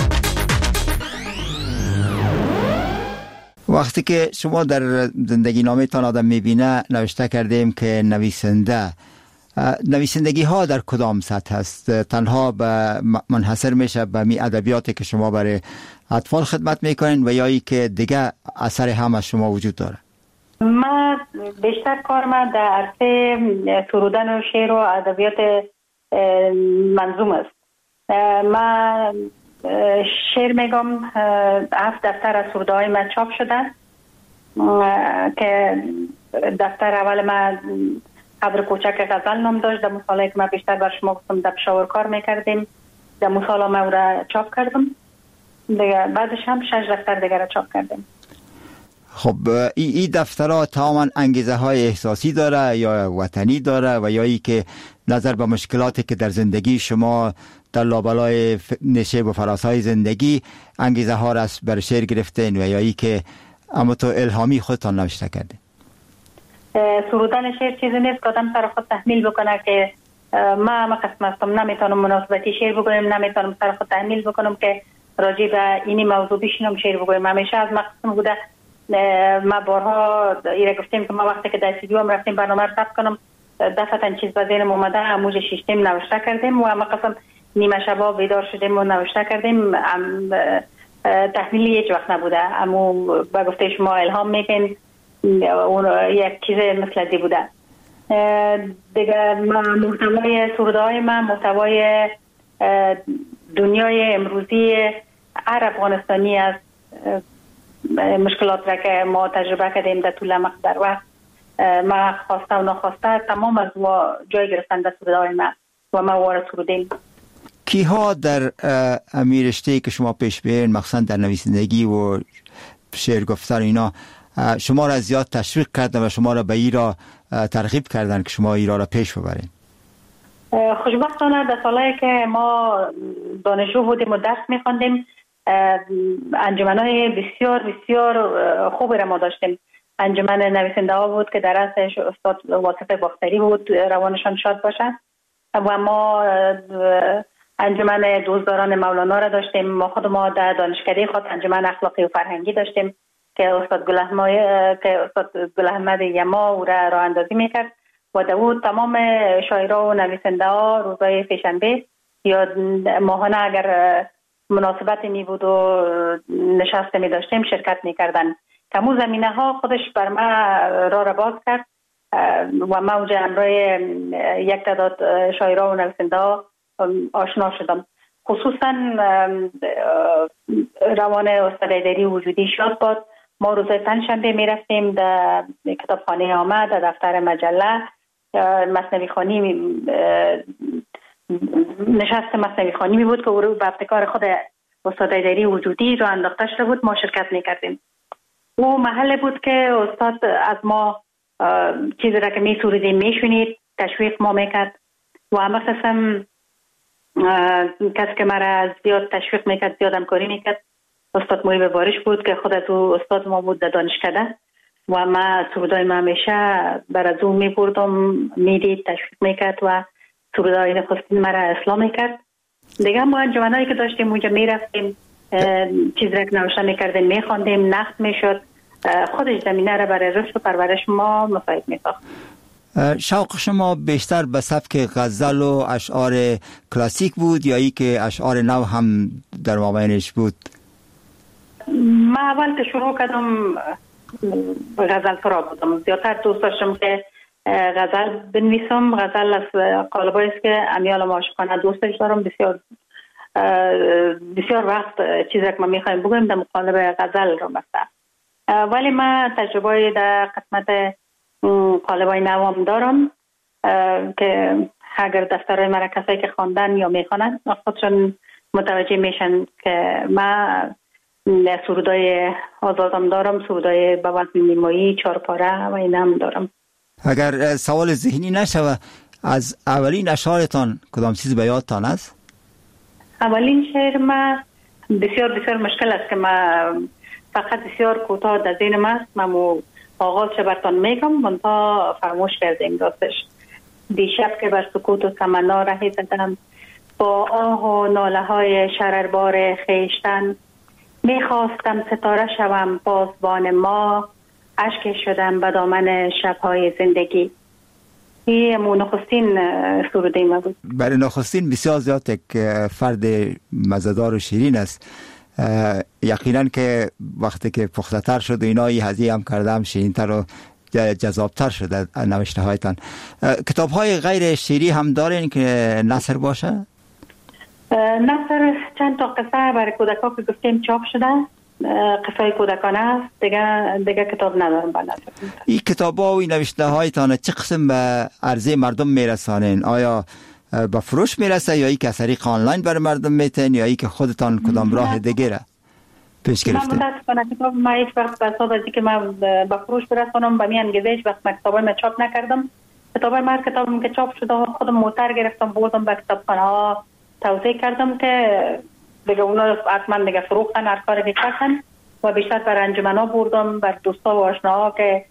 وقتی که شما در زندگی نامه تان آدم میبینه نوشته کردیم که نویسندگی ها در کدام سطح هست؟ تنها منحصر میشه به می ادبیاتی که شما برای اطفال خدمت میکنین و یا ای که دیگه اثر هم از شما وجود داره؟ ما بیشتر کار ما در عرصه سرودن و شعر و ادبیات منظوم است. ما شعر میگم 7 دفتر از سروده های من چاپ شده که دفتر اول من ابر کوچک غزل نام داشت. در مصالحه که من بیشتر بر شما گفتم در پشاور کار میکردیم، در مصالحه من او را چاپ کردم دیگه. بعدش هم 6 دفتر دیگر را چاپ کردیم. خب این دفترها تماما انگیزه های احساسی داره یا وطنی داره و یا ای که نظر به مشکلاتی که در زندگی شما در لابلای نشیب و فراسای زندگی انگیزه ها را بر شعر گرفتین و یا ای که اما تو الهامی خودتان نوشته کردین؟ سرودن شعر چیزی نیست که آدم سر خود تحمیل بکنه که ما قسم هستم، نمیتونم مناسبتی شعر بگویم، نمیتونم سر خود تحمیل بکنم که راجع به اینی موضوع بشینم شعر بگویم. همیشه از مقصد بوده. ما بارها ایره گفتیم که ما وقتی که در استودیو هم رفتیم برنامه رو ثبت کنم دفعتاً چیز به ذهنم اومده، اموج شیشتیم نوشته کردیم و ما قسم نیمه شبا بیدار شدیم و نوشته کردیم. تحمیلی هیچ وقت نبوده، اما با گفته شما الهام میکن اون یک چیز مثل دی بوده دیگه. محتوای سروده های من محتوای دنیای امروزی هر افغانستانی است. مشکلات را که ما تجربه کردیم در طول مقدار وقت، ما خواسته و ناخواسته تمام از جای گرفتن در سروده های ما و ما وارد سرودیم. کیها در رشته‌ای که شما پیش برین مخصوصا در نویسندگی و شعر گفتن اینا شما را زیاد تشویق کردن و شما را به ای را ترغیب کردن که شما ای را پیش ببرین؟ خوشبختانه در سالهایی که ما دانشجو بودیم و درس می‌خواندیم انجمن‌های بسیار بسیار خوبی را ما داشتیم. انجمن نویسنده ها بود که در رأسش استاد واصف باختری بود، روانشان شاد باشد، و ما انجمن دوستداران مولانا را داشتیم. ما خود ما در دانشکده خود انجمن اخلاقی و فرهنگی داشتیم که استاد گل احمد یما او را راه اندازی میکرد و داود تمام شاعرها و نویسنده ها روزهای سه‌شنبه یا ماهانه اگر مناسبت می بود و نشست می داشتیم شرکت می کردن. کمو زمینه ها خودش بر ما را باز کرد و ما اونجا همراه یک تعداد شاعران و نویسنده ها آشنا شدم. خصوصا روان استاد ایدری وجودی شاد باد. ما روزای پنجشنبه می رفتیم در کتابخانه آمد، در دفتر مجله مثنوی خوانی نشست مثنوی خوانی می بود که او به ابتکار خود استاد ایدری وجودی رو انداخته شده بود. ما شرکت می کردیم. او محل بود که استاد از ما چیزی را که می سوریدیم می شونید، تشویق ما می کرد و همه قسم کسی که مرا زیاد تشویق می کرد، زیاد همکاری می کرد استاد محیب بارش بود که خود از او استاد ما بود در دانشکده و ما سرودای ما همیشه بر از او می بردم، می دید، تشویق می کرد و سرودای نخستین مرا اصلاح می کرد. دیگه ما انجمنایی که داشتیم اونجا می رفتیم، چیز را که نوشته می کردیم می خواندیم، نقد می شد. خودش زمینه را برای رشد و پرورش ما مساعد می ساخت. شوق شما بیشتر به سبک غزل و اشعار کلاسیک بود یا ای که اشعار نو هم در مابینش بود؟ ما اول که شروع کردم غزل سرا بودم. زیادتر دوست داشتم که غزل بنویسم. غزل از قالبایی است که امیال عاشقانه دوستش دارم. بسیار وقت چیزی که ما میخوایم بگویم در مقالب غزل رو مثلا، ولی ما تجربه در قسمت قالبای نوام دارم که اگر دفترهای مرا کسایی که خواندن یا میخوانند خودشون متوجه میشن که ما سرودای آزادم دارم، سرودای به وزن نیمایی، چارپاره و این هم دارم. اگر سوال ذهنی نشوه، از اولین اشعارتان کدام چیز به یادتان است؟ اولین شعر ما بسیار مشکل است که ما فقط بسیار کوتاه در ذهن ما است. من آغاز براتون میگم منتها فراموش کردیم راستش. دیشب که بر سکوت و تمنا رهی زدم، با آه و ناله های شرربار خیشتن، میخواستم ستاره شوم پاسبان ما، اشک شدم به دامن شبهای زندگی. این نخستین سروده ما بود. برای نخستین بسیار زیاد یک فرد مزه‌دار و شیرین است. یقینا که وقتی که پخته تر شد و اینا هزینه هم کردم شیرین‌تر و جذابتر شده نوشته هایتان. کتاب های غیر شعری هم دارین که نثر باشه؟ نثر چند تا قصه برای کودکان که گفتیم چاپ شده، قصه کودکانه است. دیگه کتاب ندارم با نثر. این کتاب ها و این نوشته هایتان چه قسم به عرضه مردم میرسانین؟ آیا با فروش میرسه یا ای که از طریق آنلاین برای مردم میتین یا ای که خودتان کدام راه دیگه را پیش گرفتین؟ من متاسفانه کتاب ما هیچ وقت به حساب از اینکه من با فروش برسانم به می انگیزه هیچ وقت کتابای ما چاپ نکردم. کتابم که چاپ شده خودم موتر گرفتم بردم به کتابخانه ها توزیع کردم که دیگه اونا حتما دیگه فروختن هر کاری که کردن و بیشتر بر انجمنا بردم، بر دوستا و آشناها که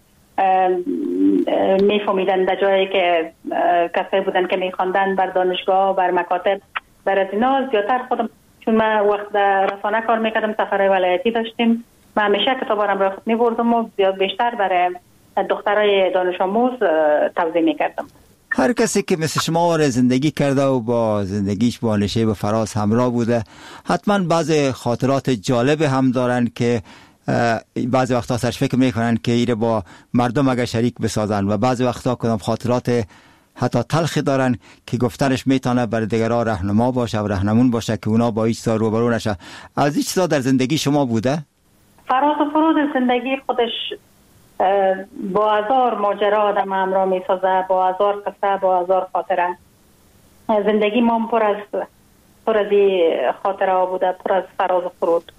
میفهمیدن در جایی که کسایی بودن که میخواندن، بر دانشگاه، بر مکاتب، بر از اینا زیادتر خودم، چون من وقت رسانه کار میکردم، سفرهای ولایتی داشتیم، من همیشه کتابارم را خود میبردم و زیاد بیشتر برای دخترای دانش آموز توزیع میکردم. هر کسی که مثل شما زندگی کرده و با زندگیش با نشیب و فراز همراه بوده حتما بعض خاطرات جالب هم دارن که بعضی وقتا سرش فکر میکنن که ایره با مردم اگر شریک بسازن و بعضی وقتا کدام خاطرات حتی تلخی دارن که گفتنش میتونه برای دیگران راهنما باشه و راهنمون باشه که اونا با هیچ چیزا روبرو نشه. از هیچ چیزا در زندگی شما بوده؟ فراز و فرود زندگی خودش با هزار ماجرا آدم همراه میسازه، با هزار قصه، با هزار خاطره. زندگی ما پر از خاطره ها بوده، پر از فراز و فرود.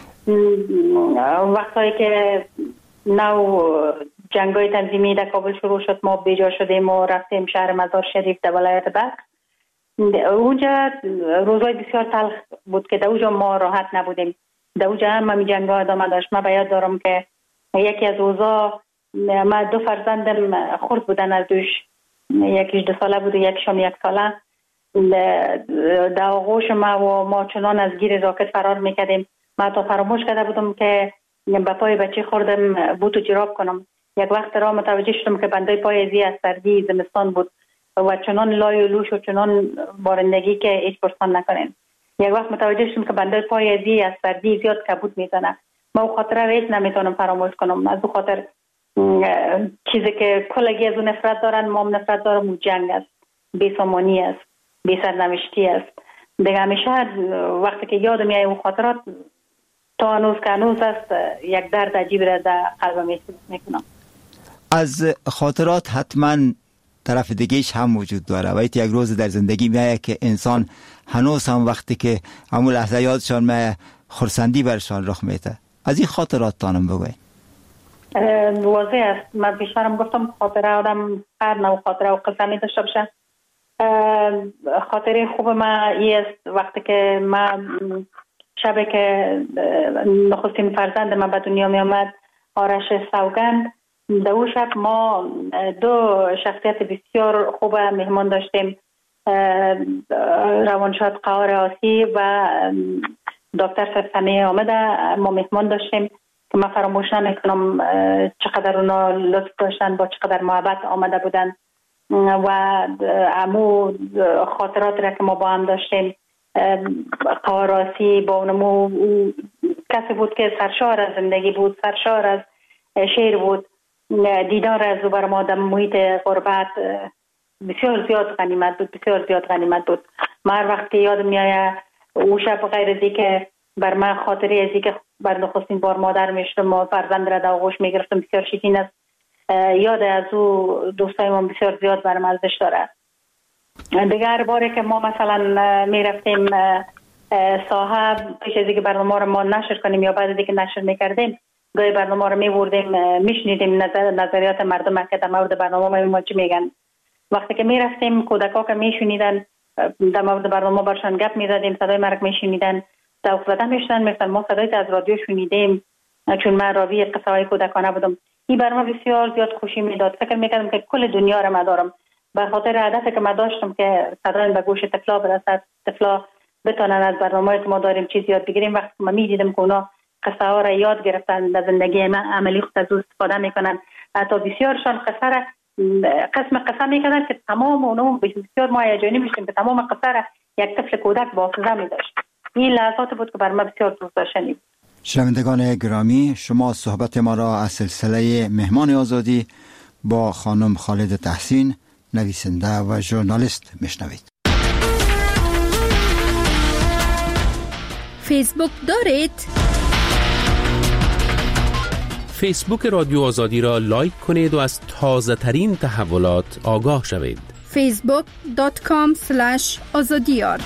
وقتی که نو جنگای تنظیمی در کابل شروع شد، ما بیجا شدیم و رفتیم شهر مزار شریف در ولایت بلخ. اونجا روزای بسیار تلخ بود که در اونجا ما راحت نبودیم. در اونجا هم همی جنگا ادامه داشت. من باید دارم که یکی از روزا ما دو فرزندم خرد بودن از دوش، یکیش 2 ساله بود و یکیشم 1 ساله. در آغوش ما چنان از گیر راکت فرار میکردیم. من تا فراموش کرده بودم که به پای بچه خوردم بوت و جراب کنم. یک وقت را متوجه شدم که بنده پای زی از سردی زمستان بود و چنان لای و لوش و چنان بارندگی که هیچ پرسان نکنین. یک وقت متوجه شدم که بنده پای دی از سردی زیاد کبود میزنه. ما او خاطره هیچ نمیتونم فراموش کنم. از او خاطر چیزی که کلگی از اون نفرت دارن، ما هم نفرت دارم، اون جنگ است، بی‌سامانی است، بی‌سرنوشتی است. دیگه همیشه وقتی که یاد میاد اون خاطرات تا هنوز است، یک درد عجیب را در قلبم احساس میکنم. از خاطرات حتما طرف دیگهش هم وجود داره و یک روز در زندگی میایه که انسان هنوز هم وقتی که همون لحظه یادشان میایه خرسندی برشان رخ میده. از این خاطرات تانم بگوید. واضح است. من بیشترم گفتم خاطره آدم هر نوع خاطره و قصه می داشته باشه. خاطره خوب ما این است وقتی که من شبه که نخستین فرزند من به دنیا می آمد، آرش سوگند، در اون شب ما دو شخصیت بسیار خوب مهمان داشتیم، روانشاد قهار آسی و دکتر سمیه آمده. ما مهمان داشتیم که من فراموش نمیکنم چقدر اونا لطف داشتن، با چقدر محبت آمده بودن و امو خاطرات را که ما با هم داشتیم. قواراسی با اونمو کسی بود که سرشار از زندگی بود، سرشار از شعر بود. دیدار از او بر ما در محیط غربت بسیار زیاد غنیمت بود. من هر وقت که یاد میآید او شب غیر از که بر من خاطری از که بر نخستین بار مادر میشدم و فرزند را در آغوش میگرفتم بسیار شیرین است. یاد از او دوستای من بسیار زیاد برام ارزش داره. دیگر باره که ما مثلا میرفتیم صاحب پیش از اینکه برنامه رو ما نشر کنیم یا بعد از اینکه نشر میکردیم گاهی برنامه رو میبردیم میشنیدیم نظریات مردم که در مورد برنامه ما چی میگن. وقتی که میرفتیم کودکا که میشنیدن در مورد برنامه برشان گپ میزدیم، صدای مرگ میشنیدن، ذوق زده میشدن، میگفتن ما صدای از رادیو شنیدیم چون من راوی قصه های کودکانه بودم. این برنامه بسیار زیاد خوشی میداد. فکر میکردم که کل دنیا رو مدارم به خاطر هدفی که من داشتم که صدای به گوش طفلا برسد، طفلا بتونن از برنامه‌ای که ما داریم چیز یاد بگیریم. وقتی من میدیدم که اونا قصه ها را یاد گرفتن در زندگی من عملی خود از استفاده میکنن، حتی بسیارشان قصه را قسم میکردن که تمام اونو بسیار ما هیجانی میشدیم که تمام قصه را یک طفل کودک با حافظه میداشت. این لحظات بود که بر من بسیار دوست داشتنی بود. شنوندگان گرامی، شما صحبت ما را از سلسله مهمان آزادی با خانم خالد تحسین، نویسنده و ژورنالیست میشنوید. فیسبوک دارید؟ فیسبوک رادیو آزادی را لایک کنید و از تازه ترین تحولات آگاه شوید. facebook.com/azadiyar.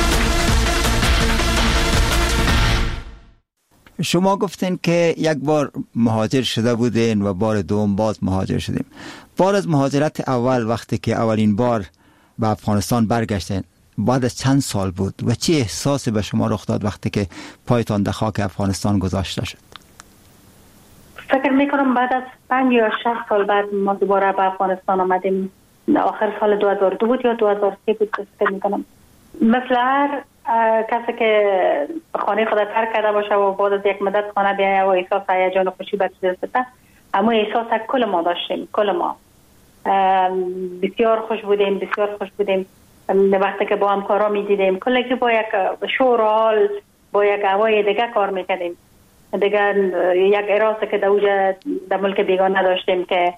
شما گفتین که یک بار مهاجر شده بودین و بار دوم باز مهاجر شدیم. بار از مهاجرت اول وقتی که اولین بار به افغانستان برگشتین بعد از چند سال بود و چه احساسی به شما رخ داد وقتی که پایتان در خاک افغانستان گذاشته شد؟ فکر میکنم بعد از 5 یا 6 سال بعد ما دوباره به افغانستان آمدیم. آخر سال 2002 بود یا 2003 بود فکر میکنم. مثل هر کسی که خانه خود ترک کرده باشه و بعد از یک مدت خانه بیایه و احساس هیجان و خوشی به دست بده، اما احساس کل ما داشتیم. کل ما بسیار خوش بودیم وقتی که با همکارا میدیدیم کلی با یک شور و حال با یک هوای دیگه کار میکردیم. دیگه یک اراده که در ملک بیگانه داشتیم که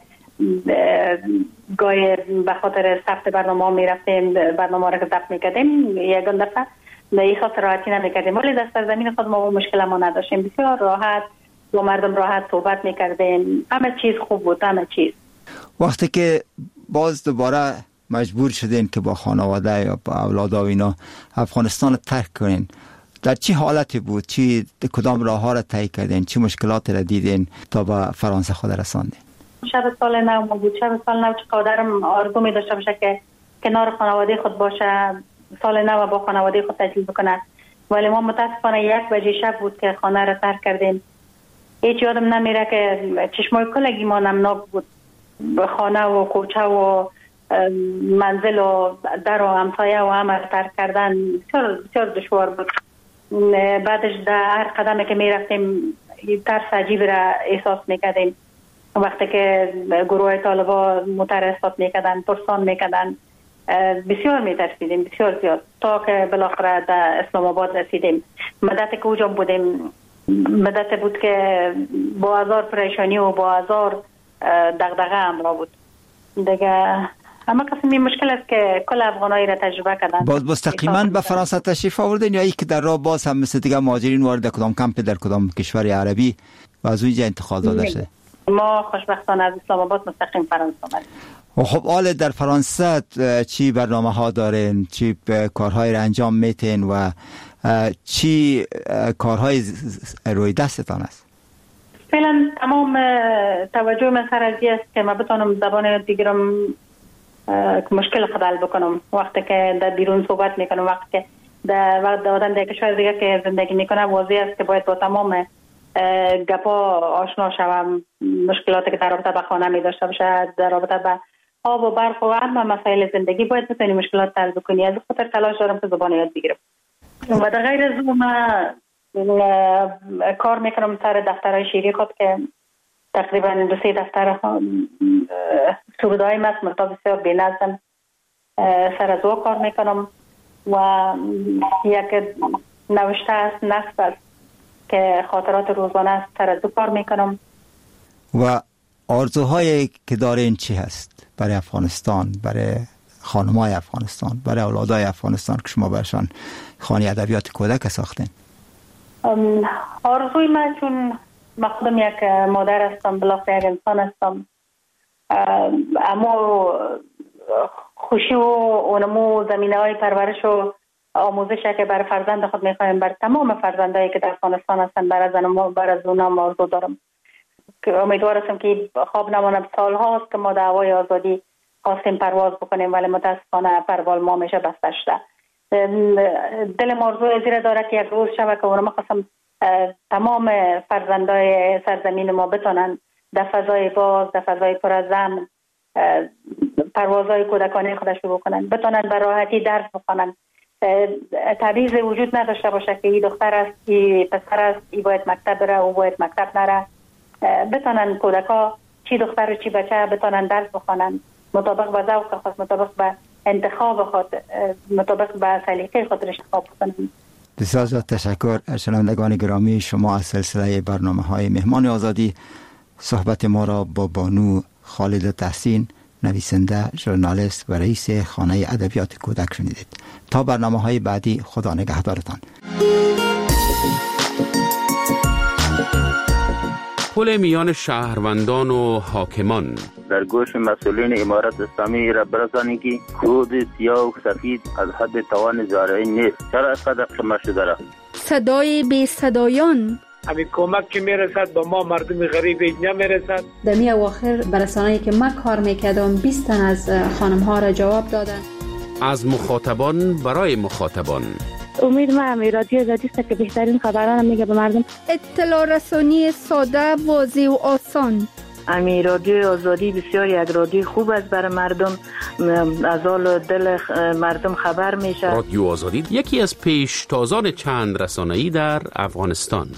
گاهی به خاطر ثبت برنامه میرفتیم، برنامه را که ضبط میکردیم یکان دفعه احساس راحتی نمیکردیم، ولی در سرزمین خود ما مشکل ما نداشتیم. بسیار راحت با مردم راحت صحبت میکردیم، همه چیز خوب بود، همه چیز. وقتی که باز دوباره مجبور شدین که با خانواده یا با اولاد و اینا افغانستان رو ترک کنین، در چه حالتی بود؟ کدام راه ها را طی کردین؟ چه مشکلاتی را دیدین تا به فرانسه خود رساندین؟ شب سال نو ما بود. شب سال نو چقدرم آرزو می داشته باشه که کنار خانواده خود باشه، سال نو با خانواده خود تجلیل بکنه، ولی ما متاسفانه 1 بجه شب بود که خانه را ترک کردیم. هیچ یادم نمیره که چشمای کلگی ما نمناک بود. خانه و کوچه و منزل و در و همسایه و همه ترک کردن بسیار دشوار بود. بعدش در هر قدمی که می رفتیم ترس عجیب را احساس میکردیم. وقتی که گروه طالبا موتر استاد میکردن، پرسان میکردن، بسیار میترسیدیم، بسیار زیاد، تا که بالاخره در اسلام آباد رسیدیم. مدت که اونجا بودیم مدت بود که با هزار پریشانی و با هزار دغدغه همراه بود دیگه. اما قسمی مشکل است که کل افغانایی را تجربه کردن. باز مستقیما به فرانسه تشریف آوردین یا ای که در راه باز هم مثل دیگه مهاجرین وارد کدام کمپ در کدام کشور عربی و از اونجا انتقال داده شده؟ ما خوشبختانه از اسلام آباد مستقیم فرانسه آمدیم. خب حال در فرانسه چی برنامه ها دارین؟ چی کارهای را انجام میتین و چی کارهای روی دستتان است؟ فعلا تمام توجه من سر ازی است که ما بتونم زبان دیگرم مشکل خود حل بکنم. وقتی که در بیرون صحبت میکنم، وقتی که در آدم در کشور دیگه که زندگی میکنه، واضح است که باید با تمام گپا آشنا شوم. مشکلاتی که در رابطه به خانه می داشته باشه، در رابطه به آب و برق و همه مسائل زندگی، باید بتونی مشکلات حل بکنی. از خاطر تلاش دارم که زبان یاد بگیرم. و در غیر از اون کار میکنم سر دفترهای شیری خود که تقریبا 2-3 دفتر سرودهای است، مرتبط بسیار بی‌نظم سر از او کار میکنم و یک نوشته است، نصب است که خاطرات روزانه است، سر از او کار میکنم. و آرزوهایی که دارین چی هست برای افغانستان، برای خانمای افغانستان، برای اولادای افغانستان که شما برشان خانه ادبیات کودک ساختین؟ آرزوی من، چون من خودم یک مادر هستم، بالاخره یک انسان هستم، اما خوشی و اونمو زمینه های پرورش و آموزش که برای فرزند خود میخوایم، بر تمام فرزندایی که در افغانستان هستن، برای از اونم آرزو دارم که امیدوار هستم که خواب نمانم. سال هاست که ما دعوای آزادی خواستیم پرواز بکنیم ولی متاسفانه پروال ما میشه بسته شده. دلم آرزوی زیر داره که یک روز شبه که اونم خواستم تمام فرزندای سرزمین ما بتونن در فضای باز، در فضای پر از امن پروازهای کودکانه خودش شروع کنن، بتونن به راحتی درس بخونن، تبعیض وجود نداشته باشه که این دختر است، این پسر است، این باید مکتب بره، او باید مکتب نره. بتونن کودکا چی دختر و چی بچه بتونن درس بخونن مطابق به ذوق خود، مطابق به انتخاب خود، مطابق به سلیقه خود انتخاب کنن. بسیار زیاد تشکر. شنوندگان گرامی، شما از سلسله برنامه‌های مهمان آزادی صحبت ما را با بانو خالد تحسین، نویسنده، ژورنالیست و رئیس خانه ادبیات کودک شنیدید. تا برنامه‌های بعدی، خدا نگهدارتان. پل میان شهروندان و حاکمان در گوش مسئولین امارت اسلامی را برسانید که کود سیاه و سفید از حد توان زارعی نیست. چرا از قدر شما شده را؟ صدای بی صدایان، همین کمک که میرسد به ما مردم غریب نمیرسد. در می اواخر برسانه‌ای که من کار میکردم 20 تن از خانم ها را جواب دادن. از مخاطبان برای مخاطبان. امید ما هم رادیو آزادی است که بهترین خبران میگه به مردم. اطلاع رسانی ساده، واضح و آسان. امی رادیو آزادی بسیار یک رادیو خوب است برای مردم، از حال دل مردم خبر میشه. رادیو آزادی یکی از پیشتازان چند رسانه‌ای در افغانستان.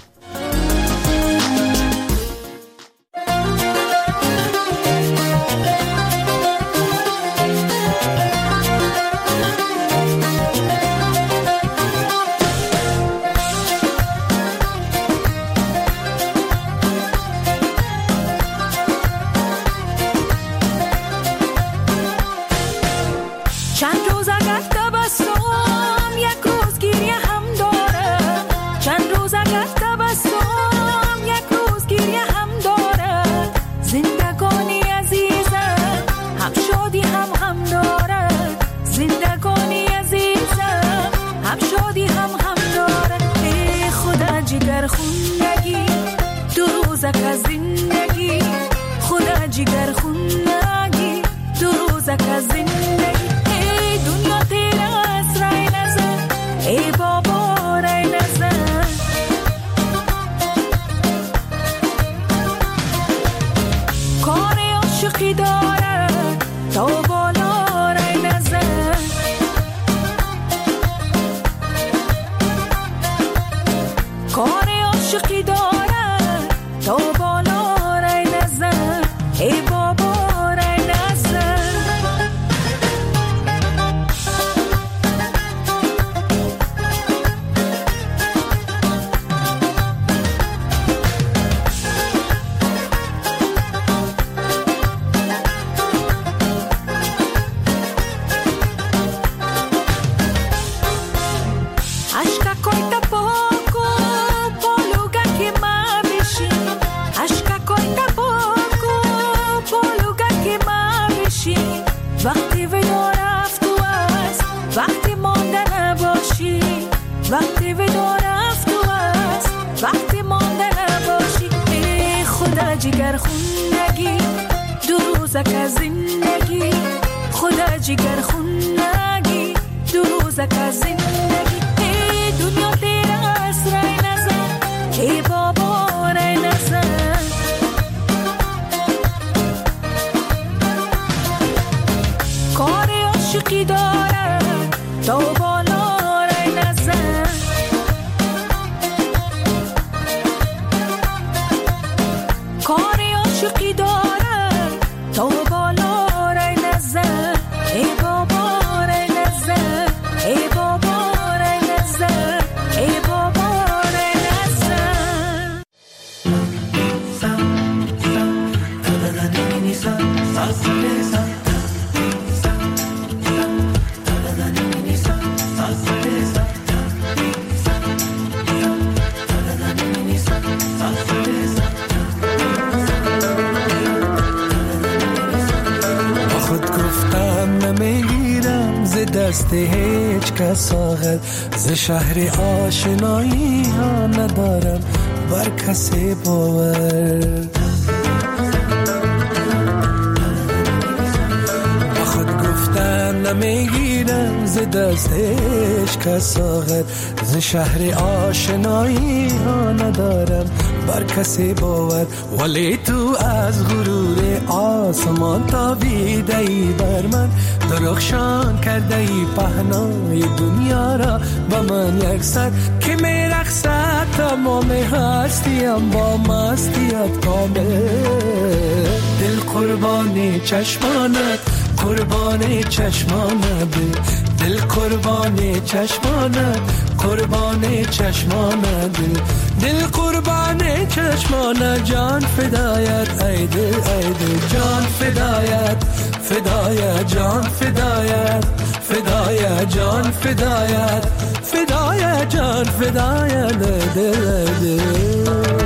روزک از زندگی خدا جگر خون نگی، دو روزک از زندگی ای دنیا تیر است رای نزن، ای بابا رای نزن. کار عاشقی داره تا بالا رای نزن، کار عاشقی داره تا بالا رای نزن، ای بابا رای نزن، ای بابا رای نزن، ای بابا رای نزن. دست هیچ کس آخر ز شهر آشنایی ها ندارم بر کسی باور، با خود گفتن نمیگیرم ز دست هیچ کس آخر ز شهر آشنایی ها ندارم بر کسی باور. ولی تو از غرور آسمان تابیده ای بر من، درخشان کرده ای پهنای دنیا را با من یک سر که میرقصد تمام هستیم با مستیت کامل. دل قربان چشمانت، قربان چشمانت، دل قربان چشمانت، قربان چشمانت، دل قربان چشمانت، جان فدایت ای دل ای دل، جان فدایت فدایت، جان فدایت فدایت، جان فدایت فدایت، جان فدایت دل دل.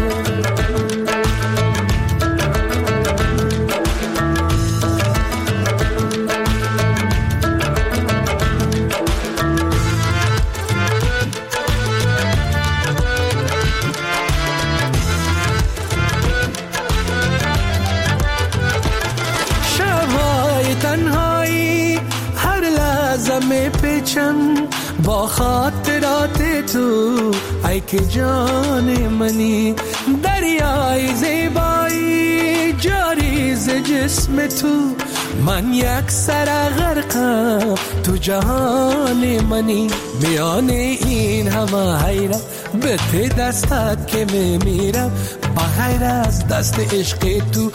با خاطرات تو ای که جان منی، دریای زیبایی جاری ز جسم تو، من یک سر غرقم تو جهان منی. میان این همه حیرت به ته دستت که میمیرم، بغیر از دست عشق تو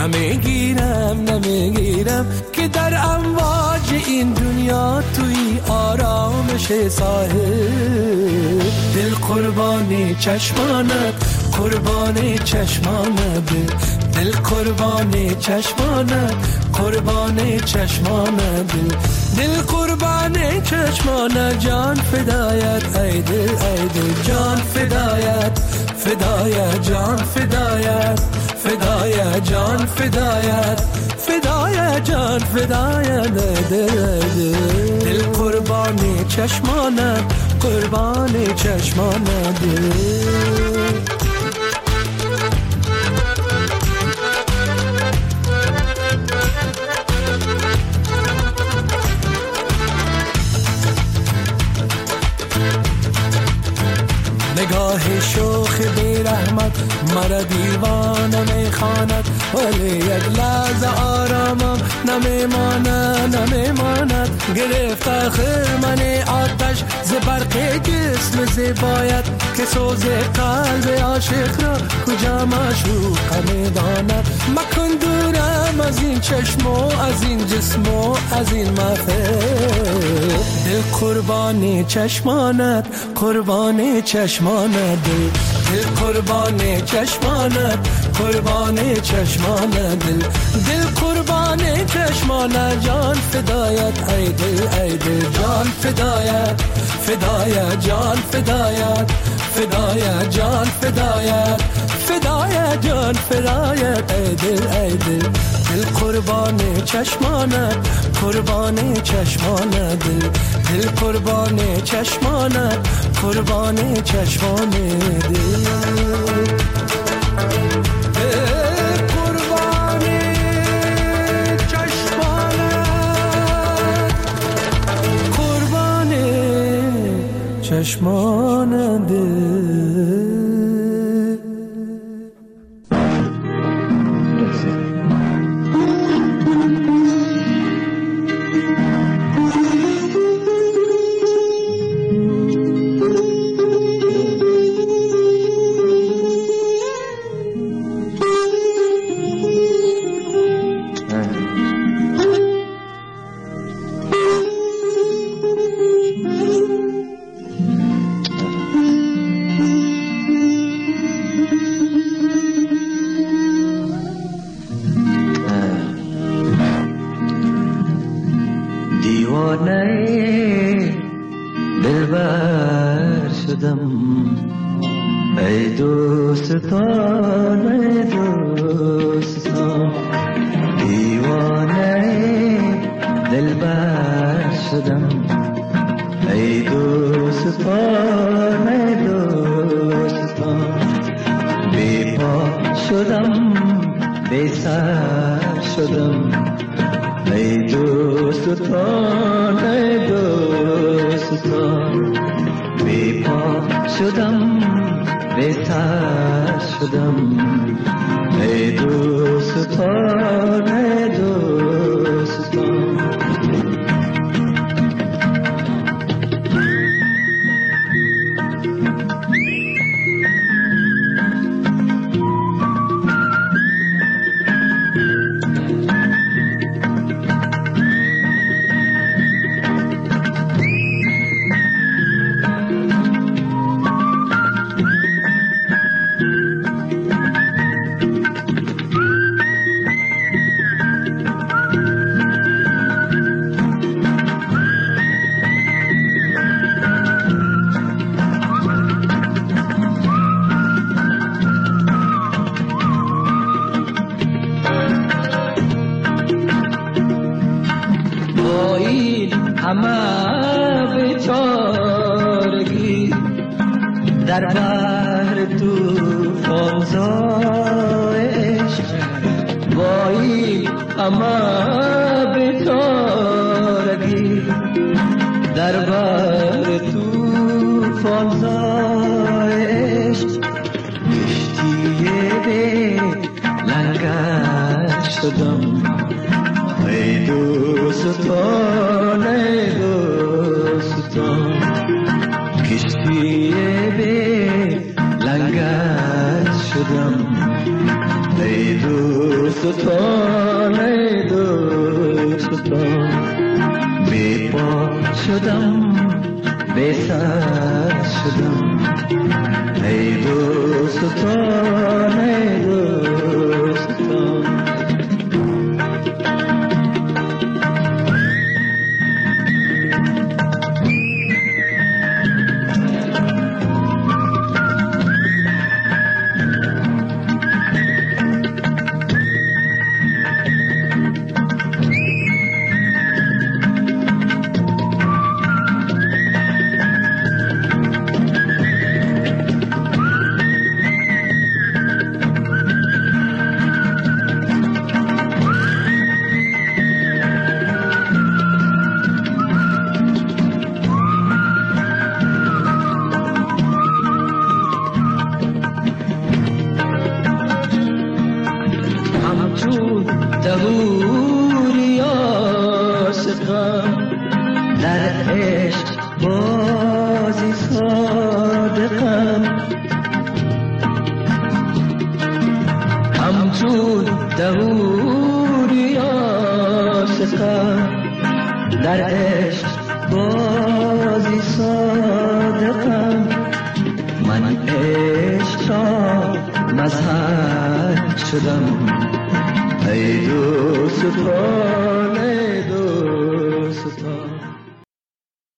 نمیگیرم که در امواج این دنیا توی آرامش ساحل. دل قربان چشمانت، قربان چشمانت، دل قربان چشمانت، قربان چشمانت، دل قربان چشمانت، جان فدایت ای دل ای دل، جان فدایت فدایت، جان فدایت فدایت، جان فدایت فدایت، جان فدایت دل قربان چشمانت، قربان چشمانت. نگاه شوخ بی رحمت مرا دیوانه میخواند، ولی یک لحظه آرامم نمیماند. گرفت آخر من آتش ز برق جسم زیبایت، که سوز قلب عاشق را کجا معشوق میداند. مکن دورم از این چشم و از این جسم و از این محفل. دل قربان چشمانت، قربان چشمانت، دل قربان چشمانت، قربان چشمانت، دل قربان چشمانت، جان فدایت ای دل ای دل، جان فدایت فدایت، جان فدایت فدایت، جان فدایت فدایت، جان فدایت ای دل ای دل. دل قربان چشمانت، قربان چشمانت، دل قربان چشمانت، قربان چشمانت، دل قربان چشمان دل. مذهب شدم ای دوست